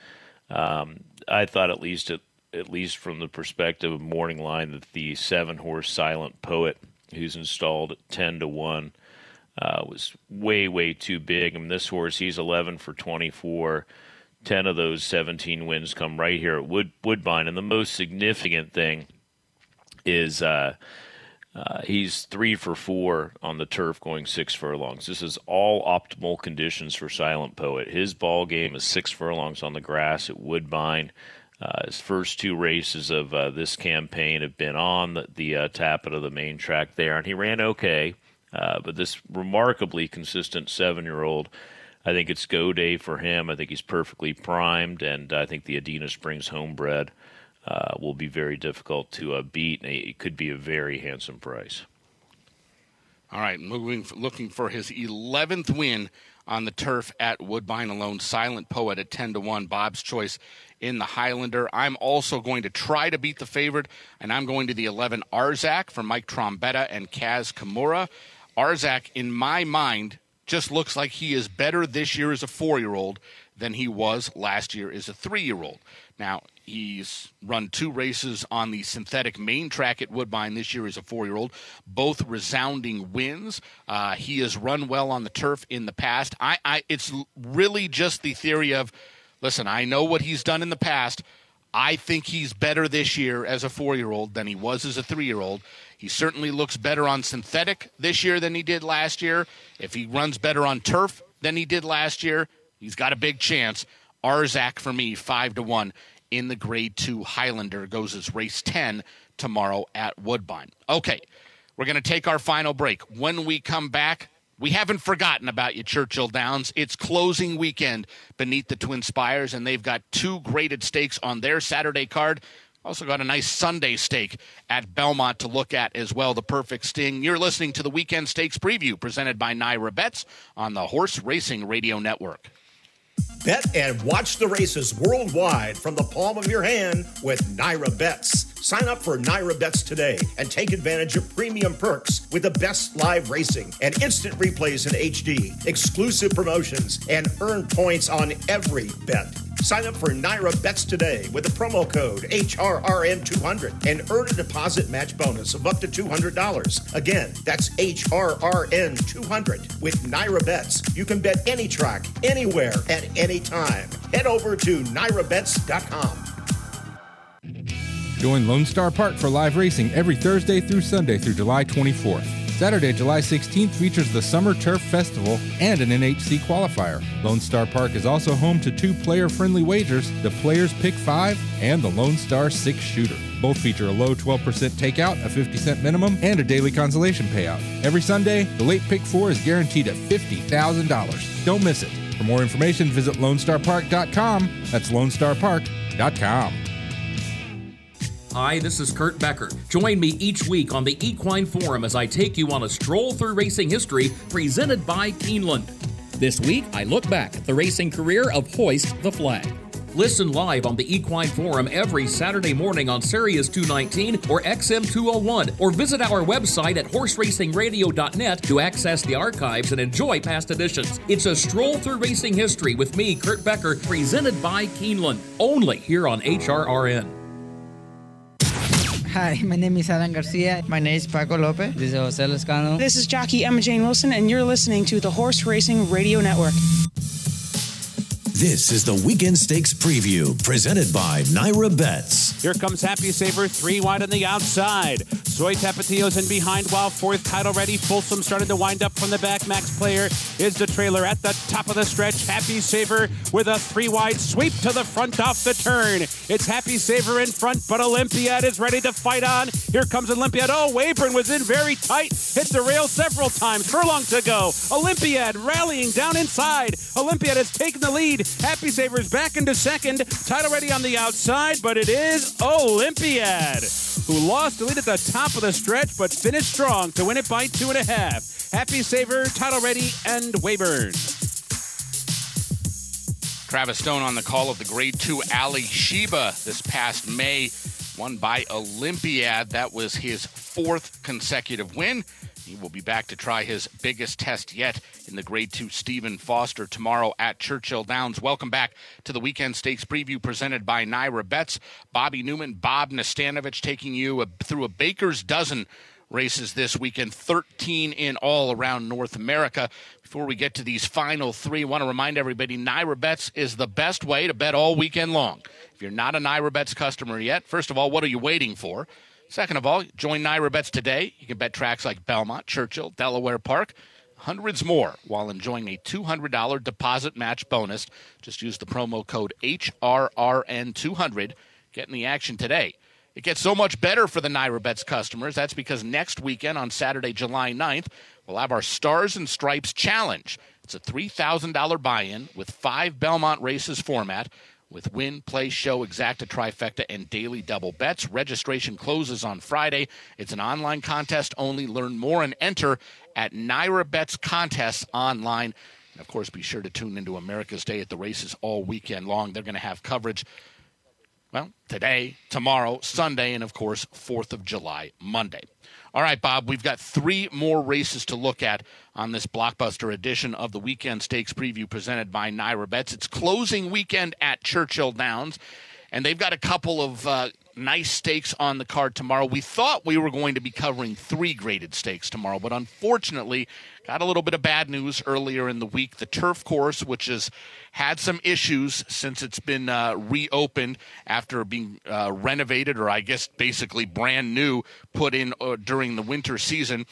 I thought at least from the perspective of morning line that the 7-horse Silent Poet, who's installed at 10-1, was way, way too big. I mean, this horse, he's 11 for 24, 10 of those 17 wins come right here at Woodbine. And the most significant thing is he's 3 for 4 on the turf going 6 furlongs. This is all optimal conditions for Silent Poet. His ball game is 6 furlongs on the grass at Woodbine. His first 2 races of this campaign have been on the Tappet of the main track there, and he ran okay. But this remarkably consistent 7-year-old, I think it's go day for him. I think he's perfectly primed, and I think the Adena Springs homebred will be very difficult to beat. And it could be a very handsome price. All right, looking for his 11th win on the turf at Woodbine alone. Silent Poet at 10-1, Bob's choice in the Highlander. I'm also going to try to beat the favorite, and I'm going to the 11 Arzak for Mike Trombetta and Kaz Kimura. Arzak, in my mind, just looks like he is better this year as a 4-year-old than he was last year as a 3-year-old. Now, he's run 2 races on the synthetic main track at Woodbine this year as a 4-year-old, both resounding wins. He has run well on the turf in the past. It's really just the theory of, listen, I know what he's done in the past. I think he's better this year as a 4-year-old than he was as a 3-year-old. He certainly looks better on synthetic this year than he did last year. If he runs better on turf than he did last year, he's got a big chance. Arzak for me, 5-1 in the Grade 2 Highlander, goes as race 10 tomorrow at Woodbine. Okay, we're going to take our final break. When we come back, we haven't forgotten about you, Churchill Downs. It's closing weekend beneath the Twin Spires, and they've got 2 graded stakes on their Saturday card. Also got a nice Sunday stake at Belmont to look at as well, the Perfect Sting. You're listening to the Weekend Stakes Preview presented by Naira Bets on the Horse Racing Radio Network. Bet and watch the races worldwide from the palm of your hand with Naira Bets. Sign up for Naira Bets today and take advantage of premium perks with the best live racing and instant replays in HD, exclusive promotions, and earn points on every bet. Sign up for Naira Bets today with the promo code HRRN200 and earn a deposit match bonus of up to $200. Again, that's HRRN200. With Naira Bets, you can bet any track, anywhere, at any time. Head over to NairaBets.com. Join Lone Star Park for live racing every Thursday through Sunday through July 24th. Saturday, July 16th features the Summer Turf Festival and an NHC qualifier. Lone Star Park is also home to 2 player-friendly wagers, the Players Pick 5 and the Lone Star 6-Shooter. Both feature a low 12% takeout, a 50-cent minimum, and a daily consolation payout. Every Sunday, the late Pick 4 is guaranteed at $50,000. Don't miss it. For more information, visit LoneStarPark.com. That's LoneStarPark.com. Hi, this is Kurt Becker. Join me each week on the Equine Forum as I take you on a stroll through racing history presented by Keeneland. This week, I look back at the racing career of Hoist the Flag. Listen live on the Equine Forum every Saturday morning on Sirius 219 or XM 201, or visit our website at horseracingradio.net to access the archives and enjoy past editions. It's a stroll through racing history with me, Kurt Becker, presented by Keeneland, only here on HRRN. Hi, my name is Alan Garcia. My name is Paco Lopez. This is Jose Lescano. This is jockey Emma Jane Wilson, and you're listening to the Horse Racing Radio Network. This is the Weekend Stakes Preview, presented by Naira Bets. Here comes Happy Saver, 3 wide on the outside. Soy Tapatio's in behind while 4th, Title Ready. Folsom starting to wind up from the back. Max Player is the trailer at the top of the stretch. Happy Saver with a 3 wide sweep to the front off the turn. It's Happy Saver in front, but Olympiad is ready to fight on. Here comes Olympiad. Oh, Wayburn was in very tight. Hit the rail several times. Furlong to go. Olympiad rallying down inside. Olympiad has taken the lead. Happy Saver's back into second. Title Ready on the outside, but it is Olympiad, who lost the lead at the top of the stretch, but finished strong to win it by 2.5. Happy Saver, Title Ready, and Wayburn. Travis Stone on the call of the Grade 2 Ali Sheba this past May, won by Olympiad. That was his 4th consecutive win. He will be back to try his biggest test yet in the Grade 2 Stephen Foster tomorrow at Churchill Downs. Welcome back to the Weekend Stakes Preview presented by Naira Bets. Bobby Newman, Bob Nastanovich taking you through a baker's dozen races this weekend, 13 in all around North America. Before we get to these final three, I want to remind everybody NYRA Bets is the best way to bet all weekend long. If you're not a NYRA Bets customer yet, first of all, what are you waiting for? Second of all, join NYRA Bets today. You can bet tracks like Belmont, Churchill, Delaware Park, hundreds more while enjoying a $200 deposit match bonus. Just use the promo code HRRN200. Get in the action today. It gets so much better for the NYRA Bets customers. That's because next weekend on Saturday, July 9th, we'll have our Stars and Stripes Challenge. It's a $3,000 buy-in with 5 Belmont races format with win, play, show, exacta, trifecta, and daily double bets. Registration closes on Friday. It's an online contest only. Learn more and enter at NYRA Bets Contests online. And, of course, be sure to tune into America's Day at the Races all weekend long. They're going to have coverage, well, today, tomorrow, Sunday, and, of course, 4th of July, Monday. All right, Bob, we've got 3 more races to look at on this blockbuster edition of the Weekend Stakes Preview presented by NYRA Bets. It's closing weekend at Churchill Downs, and they've got a couple of nice stakes on the card tomorrow. We thought we were going to be covering 3 graded stakes tomorrow, but unfortunately got a little bit of bad news earlier in the week. The turf course, which has had some issues since it's been reopened after being renovated, or I guess basically brand new, put in during the winter season.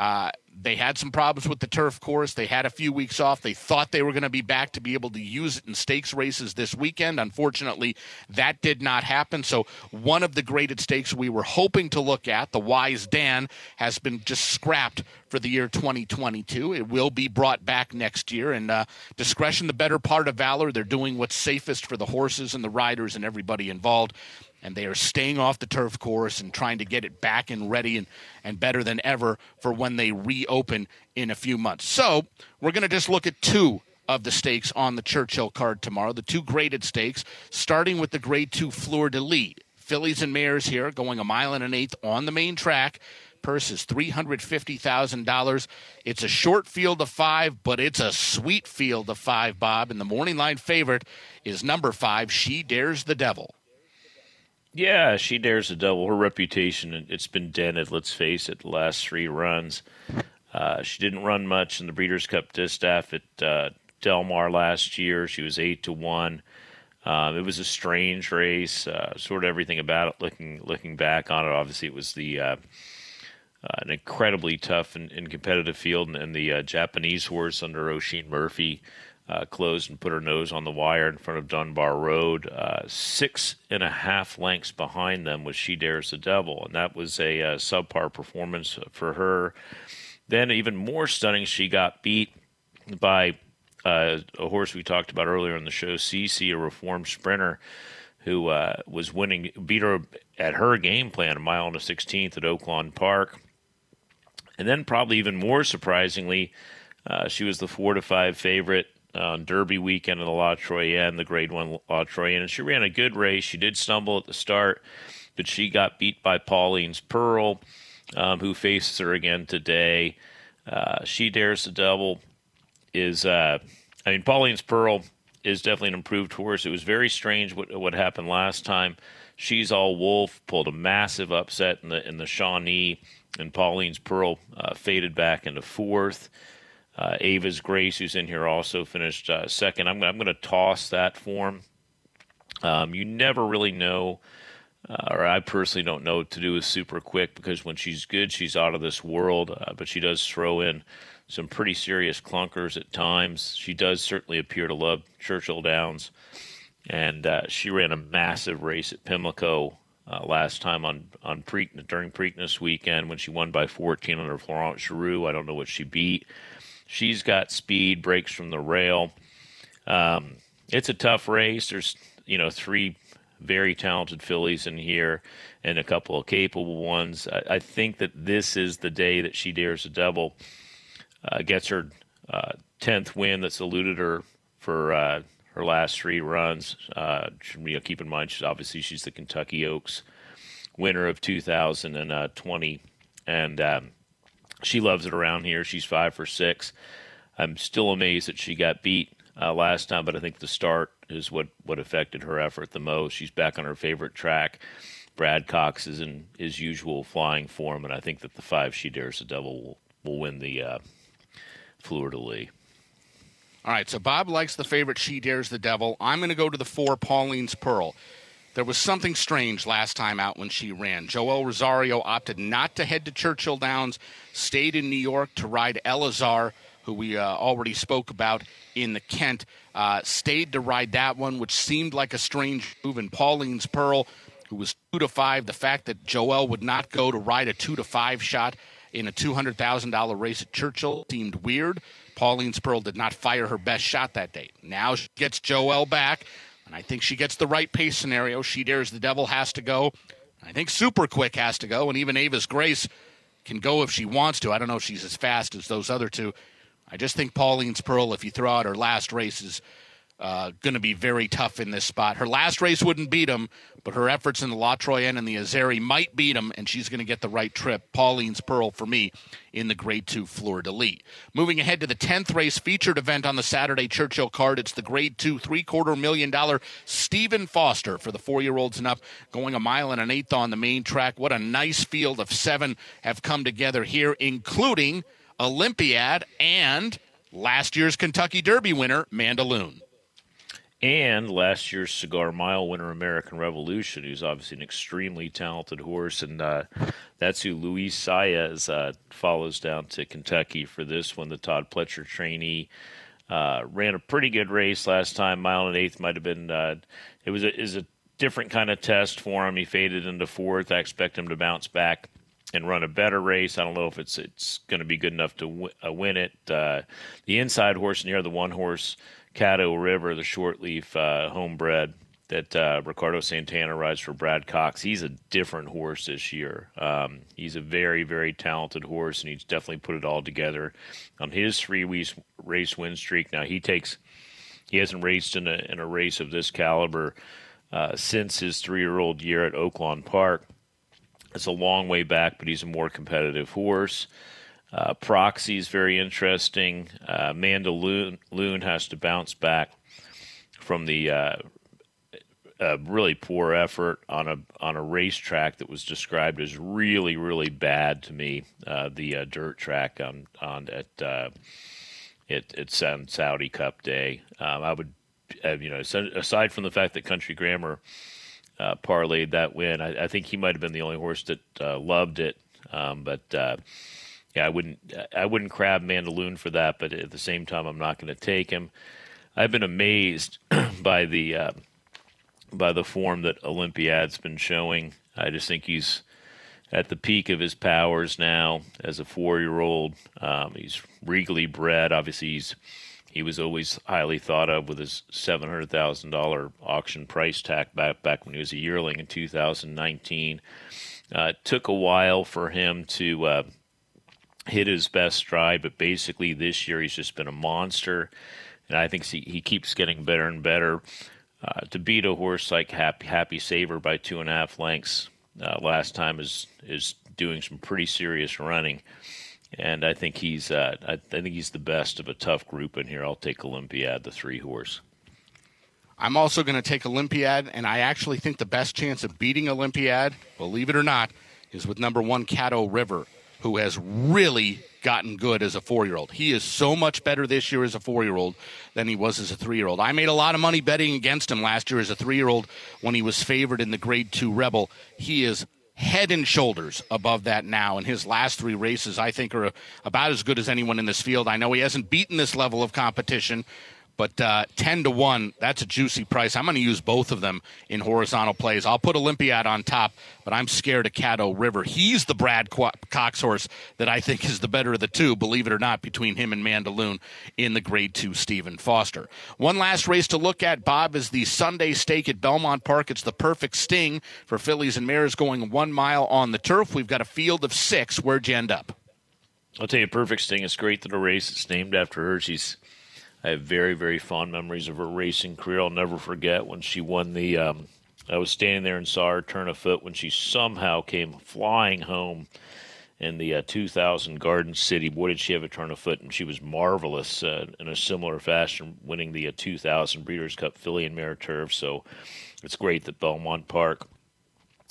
They had some problems with the turf course. They had a few weeks off. They thought they were going to be back to be able to use it in stakes races this weekend. Unfortunately, that did not happen. So one of the graded stakes we were hoping to look at, the Wise Dan, has been just scrapped for the year 2022. It will be brought back next year. And discretion, the better part of valor. They're doing what's safest for the horses and the riders and everybody involved. And they are staying off the turf course and trying to get it back and ready and better than ever for when they reopen in a few months. So we're going to just look at 2 of the stakes on the Churchill card tomorrow, the 2 graded stakes, starting with the Grade 2 Fleur de Lis. Fillies and mares here going 1 1/8 on the main track. Purse is $350,000. It's a short field of 5, but it's a sweet field of 5, Bob. And the morning line favorite is number 5, She Dares the Devil. Yeah, She Dares the Devil. Her reputation, it's been dented, let's face it, the last 3 runs. She didn't run much in the Breeders' Cup Distaff at Del Mar last year. She was 8-1. It was a strange race, sort of everything about it. Looking back on it, obviously it was an incredibly tough and competitive field, and the Japanese horse under Oisin Murphy closed and put her nose on the wire in front of Dunbar Road. 6.5 lengths behind them was She Dares the Devil, and that was a subpar performance for her. Then even more stunning, she got beat by a horse we talked about earlier in the show, Cece, a reformed sprinter who was winning, beat her at her game plan, 1 1/16 at Oaklawn Park. And then probably even more surprisingly, she was the 4-5 favorite on Derby weekend of the La Troyenne, the Grade 1 La Troyenne, and she ran a good race. She did stumble at the start, but she got beat by Pauline's Pearl, who faces her again today. She Dares the Devil is, Pauline's Pearl is definitely an improved horse. It was very strange what happened last time. She's All Wolf pulled a massive upset in the Shawnee, and Pauline's Pearl faded back into 4th. Ava's Grace, who's in here, also finished second. I'm going to toss that form. You never really know, or I personally don't know what to do with Super Quick, because when she's good, she's out of this world, but she does throw in some pretty serious clunkers at times. She does certainly appear to love Churchill Downs, and she ran a massive race at Pimlico last time during Preakness weekend when she won by 14 under Florent Giroux. I don't know what she beat. She's got speed, breaks from the rail. It's a tough race. There's 3 very talented fillies in here and a couple of capable ones. I think that this is the day that She Dares the Devil gets her 10th win that's eluded her for her last 3 runs. Keep in mind, she's the Kentucky Oaks winner of 2020, and she loves it around here. She's 5 for 6. I'm still amazed that she got beat last time, but I think the start is what affected her effort the most. She's back on her favorite track. Brad Cox is in his usual flying form, and I think that the 5 She Dares the Devil will win the Fleur de Lis. All right, so Bob likes the favorite She Dares the Devil. I'm going to go to the 4 Pauline's Pearl. There was something strange last time out when she ran. Joel Rosario opted not to head to Churchill Downs, stayed in New York to ride Elazar, who we already spoke about in the Kent, stayed to ride that one, which seemed like a strange move. And Pauline's Pearl, who was 2-5, the fact that Joel would not go to ride a 2-5 shot in a $200,000 race at Churchill seemed weird. Pauline's Pearl did not fire her best shot that day. Now she gets Joel back, and I think she gets the right pace scenario. She Dares the Devil has to go. I think Super Quick has to go, and even Avis Grace can go if she wants to. I don't know if she's as fast as those other two. I just think Pauline's Pearl, if you throw out her last race, is going to be very tough in this spot. Her last race wouldn't beat him, but her efforts in the La Troyenne and the Azeri might beat him, and she's going to get the right trip. Pauline's Pearl for me in the Grade 2 Fleur de Lis. Moving ahead to the 10th race featured event on the Saturday Churchill card, it's the Grade 2 $750,000 million Stephen Foster for the 4-year-olds and up, going 1 1/8 on the main track. What a nice field of 7 have come together here, including Olympiad and last year's Kentucky Derby winner, Mandaloun. And last year's Cigar Mile winner, American Revolution, who's obviously an extremely talented horse. And that's who Luis Saez follows down to Kentucky for this one. The Todd Pletcher trainee ran a pretty good race last time. 1 1/8 might have been it was a different kind of test for him. He faded into 4th. I expect him to bounce back and run a better race. I don't know if it's going to be good enough to win it. The inside horse in here, the 1-horse Caddo River, the short-leaf homebred that Ricardo Santana rides for Brad Cox. He's a different horse this year. He's a very, very talented horse, and he's definitely put it all together on his 3-race win streak. Now he hasn't raced in a race of this caliber since his 3-year-old year at Oaklawn Park. It's a long way back, but he's a more competitive horse. Proxy is very interesting. Mandaloun has to bounce back from the really poor effort on a racetrack that was described as really, really bad to me. The dirt track at Saudi Cup Day. I would, aside from the fact that Country Grammar parlayed that win, I think he might have been the only horse that loved it. Yeah, I wouldn't crab Mandaloun for that, but at the same time, I'm not going to take him. I've been amazed by the form that Olympiad's been showing. I just think he's at the peak of his powers now as a 4-year-old. He's regally bred. Obviously, he was always highly thought of with his $700,000 auction price tag back when he was a yearling in 2019. It took a while for him to hit his best stride, but basically this year he's just been a monster, and I think he keeps getting better and better. To beat a horse like Happy Saver by 2.5 lengths last time is doing some pretty serious running, and I think he's the best of a tough group in here. I'll take Olympiad, the 3-horse. I'm also going to take Olympiad, and I actually think the best chance of beating Olympiad, believe it or not, is with number 1 Caddo River, who has really gotten good as a 4-year-old. He is so much better this year as a 4-year-old than he was as a 3-year-old. I made a lot of money betting against him last year as a 3-year-old when he was favored in the Grade 2 Rebel. He is head and shoulders above that now, and his last 3 races I think are about as good as anyone in this field. I know he hasn't beaten this level of competition, but 10-1, that's a juicy price. I'm going to use both of them in horizontal plays. I'll put Olympiad on top, but I'm scared of Caddo River. He's the Brad Cox horse that I think is the better of the two, believe it or not, between him and Mandaloun in the Grade 2 Stephen Foster. One last race to look at, Bob, is the Sunday Stake at Belmont Park. It's the Perfect Sting for fillies and mares going 1 mile on the turf. We've got a field of 6. Where'd you end up? I'll tell you, Perfect Sting, it's great that a race is named after her. I have very, very fond memories of her racing career. I'll never forget when she won the I was standing there and saw her turn a foot when she somehow came flying home in the 2000 Garden City. Boy, did she have a turn of foot, and she was marvelous in a similar fashion, winning the 2000 Breeders' Cup filly and mare turf. So it's great that Belmont Park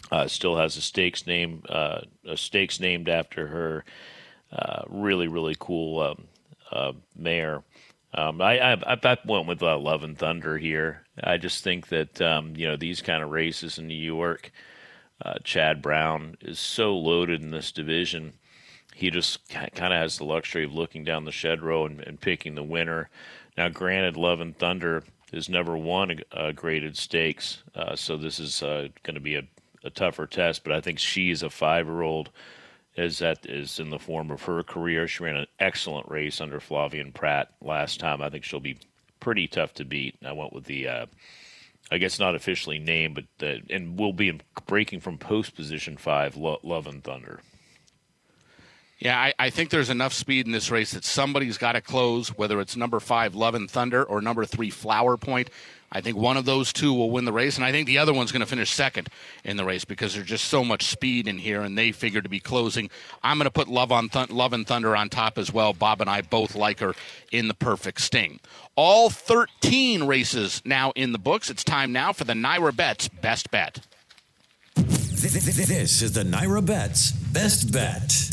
Still has a stakes named after her. Really, really cool mare. I went with Love and Thunder here. I just think that these kind of races in New York, Chad Brown is so loaded in this division. He just kind of has the luxury of looking down the shed row and picking the winner. Now, granted, Love and Thunder has never won a graded stakes, so this is going to be a tougher test. But I think she's a 5-year-old. As that is in the form of her career. She ran an excellent race under Flavien Prat last time. I think she'll be pretty tough to beat. I went with the, I guess not officially named, but and will be breaking from post position 5, Love and Thunder. Yeah, I think there's enough speed in this race that somebody's got to close, whether it's number 5, Love and Thunder, or number 3, Flower Point. I think one of those two will win the race, and I think the other one's going to finish second in the race because there's just so much speed in here, and they figure to be closing. I'm going to put Love and Thunder on top as well. Bob and I both like her in the perfect sting. All 13 races now in the books. It's time now for the NYRA Bets Best Bet. This is the NYRA Bets Best Bet.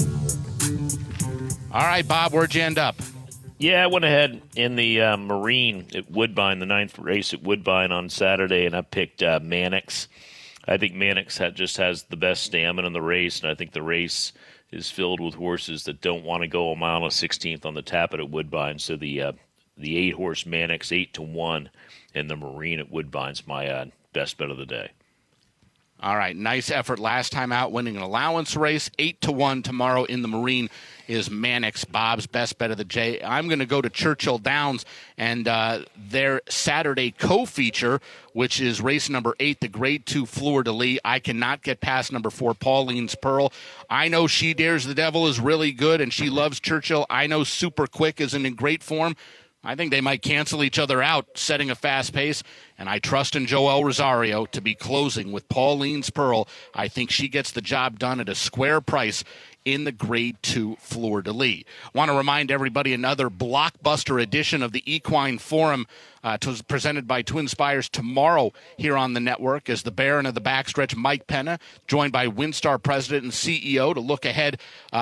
All right, Bob, where'd you end up? Yeah, I went ahead in the Marine at Woodbine, the 9th race at Woodbine on Saturday, and I picked Mannix. I think Mannix just has the best stamina in the race, and I think the race is filled with horses that don't want to go a mile and 16th on the Tapit at Woodbine. So the 8-horse Mannix 8-1 in the Marine at Woodbine's my best bet of the day. All right, nice effort last time out, winning an allowance race. 8-1 tomorrow in the Marine is Mannix, Bob's best bet of the day. I'm going to go to Churchill Downs and their Saturday co-feature, which is race number 8, the Grade 2 Fleur de Lis. I cannot get past number 4, Pauline's Pearl. I know She Dares the Devil is really good, and she loves Churchill. I know Super Quick isn't in great form. I think they might cancel each other out, setting a fast pace, and I trust in Joel Rosario to be closing with Pauline's Pearl. I think she gets the job done at a square price in the Grade 2 Fleur de Lis. Want to remind everybody another blockbuster edition of the Equine Forum presented by Twin Spires tomorrow here on the network as the Baron of the Backstretch, Mike Penna, joined by WinStar President and CEO to look ahead,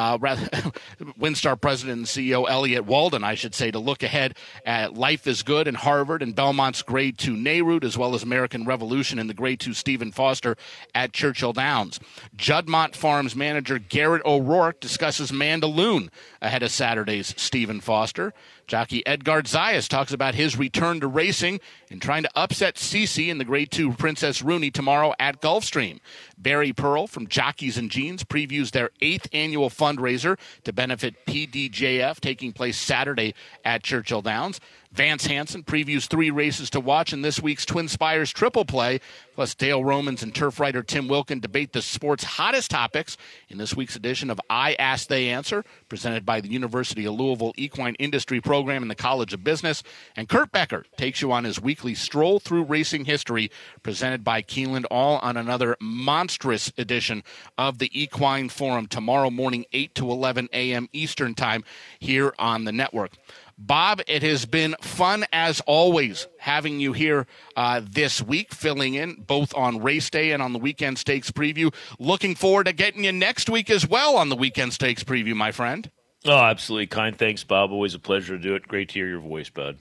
WinStar President and CEO Elliot Walden, I should say, to look ahead at Life is Good in Harvard and Belmont's Grade 2 Nehruit, as well as American Revolution in the Grade 2 Stephen Foster at Churchill Downs. Juddmonte Farms manager Garrett O'Rourke discusses Mandaloun ahead of Saturday's Stephen Foster. Jockey Edgard Zayas talks about his return to racing and trying to upset Cece in the Grade 2 Princess Rooney tomorrow at Gulfstream. Barry Pearl from Jockeys and Jeans previews their 8th annual fundraiser to benefit PDJF taking place Saturday at Churchill Downs. Vance Hansen previews 3 races to watch in this week's Twin Spires Triple Play. Plus, Dale Romans and turf writer Tim Wilkin debate the sport's hottest topics in this week's edition of I Ask, They Answer, presented by the University of Louisville Equine Industry Program and the College of Business. And Kurt Becker takes you on his weekly stroll through racing history, presented by Keeneland, all on another monstrous edition of the Equine Forum tomorrow morning, 8 to 11 a.m. Eastern Time here on the network. Bob, it has been fun as always having you here this week, filling in both on race day and on the weekend stakes preview. Looking forward to getting you next week as well on the weekend stakes preview, my friend. Oh, absolutely. Kind thanks, Bob. Always a pleasure to do it. Great to hear your voice, bud.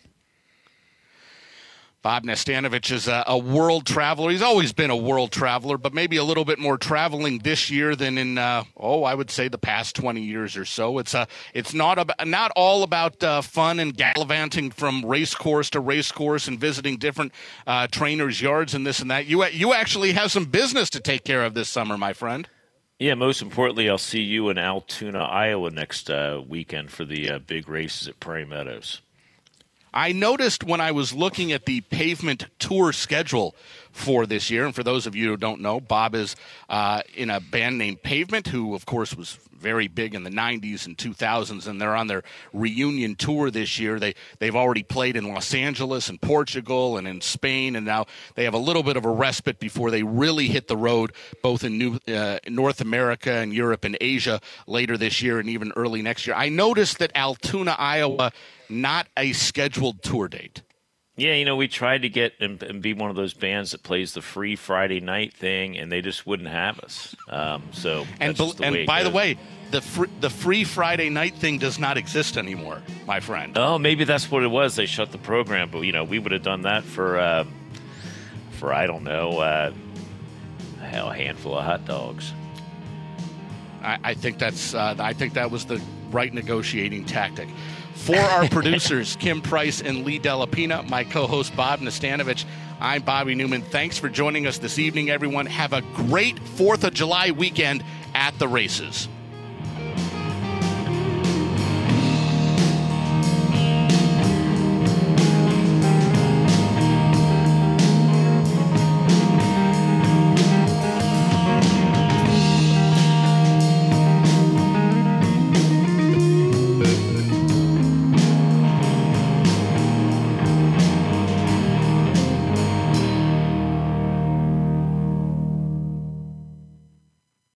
Bob Nastanovich is a world traveler. He's always been a world traveler, but maybe a little bit more traveling this year than in, I would say the past 20 years or so. It's not all about fun and gallivanting from race course to race course and visiting different trainers' yards and this and that. You actually have some business to take care of this summer, my friend. Yeah, most importantly, I'll see you in Altoona, Iowa next weekend for the big races at Prairie Meadows. I noticed when I was looking at the Pavement Tour schedule for this year, and for those of you who don't know, Bob is in a band named Pavement, who, of course, was very big in the 90s and 2000s, and they're on their reunion tour this year. They've already played in Los Angeles and Portugal and in Spain, and now they have a little bit of a respite before they really hit the road, both in North America and Europe and Asia later this year and even early next year. I noticed that Altoona, Iowa, not a scheduled tour date. Yeah, we tried to get and be one of those bands that plays the free Friday night thing, and they just wouldn't have us. So and by the way, the free Friday night thing does not exist anymore, my friend. Oh, maybe that's what it was. They shut the program, but we would have done that for I don't know, a handful of hot dogs. I think that was the right negotiating tactic. For our producers, Kim Price and Lee Delapina, my co-host Bob Nastanovich, I'm Bobby Newman. Thanks for joining us this evening, everyone. Have a great 4th of July weekend at the races.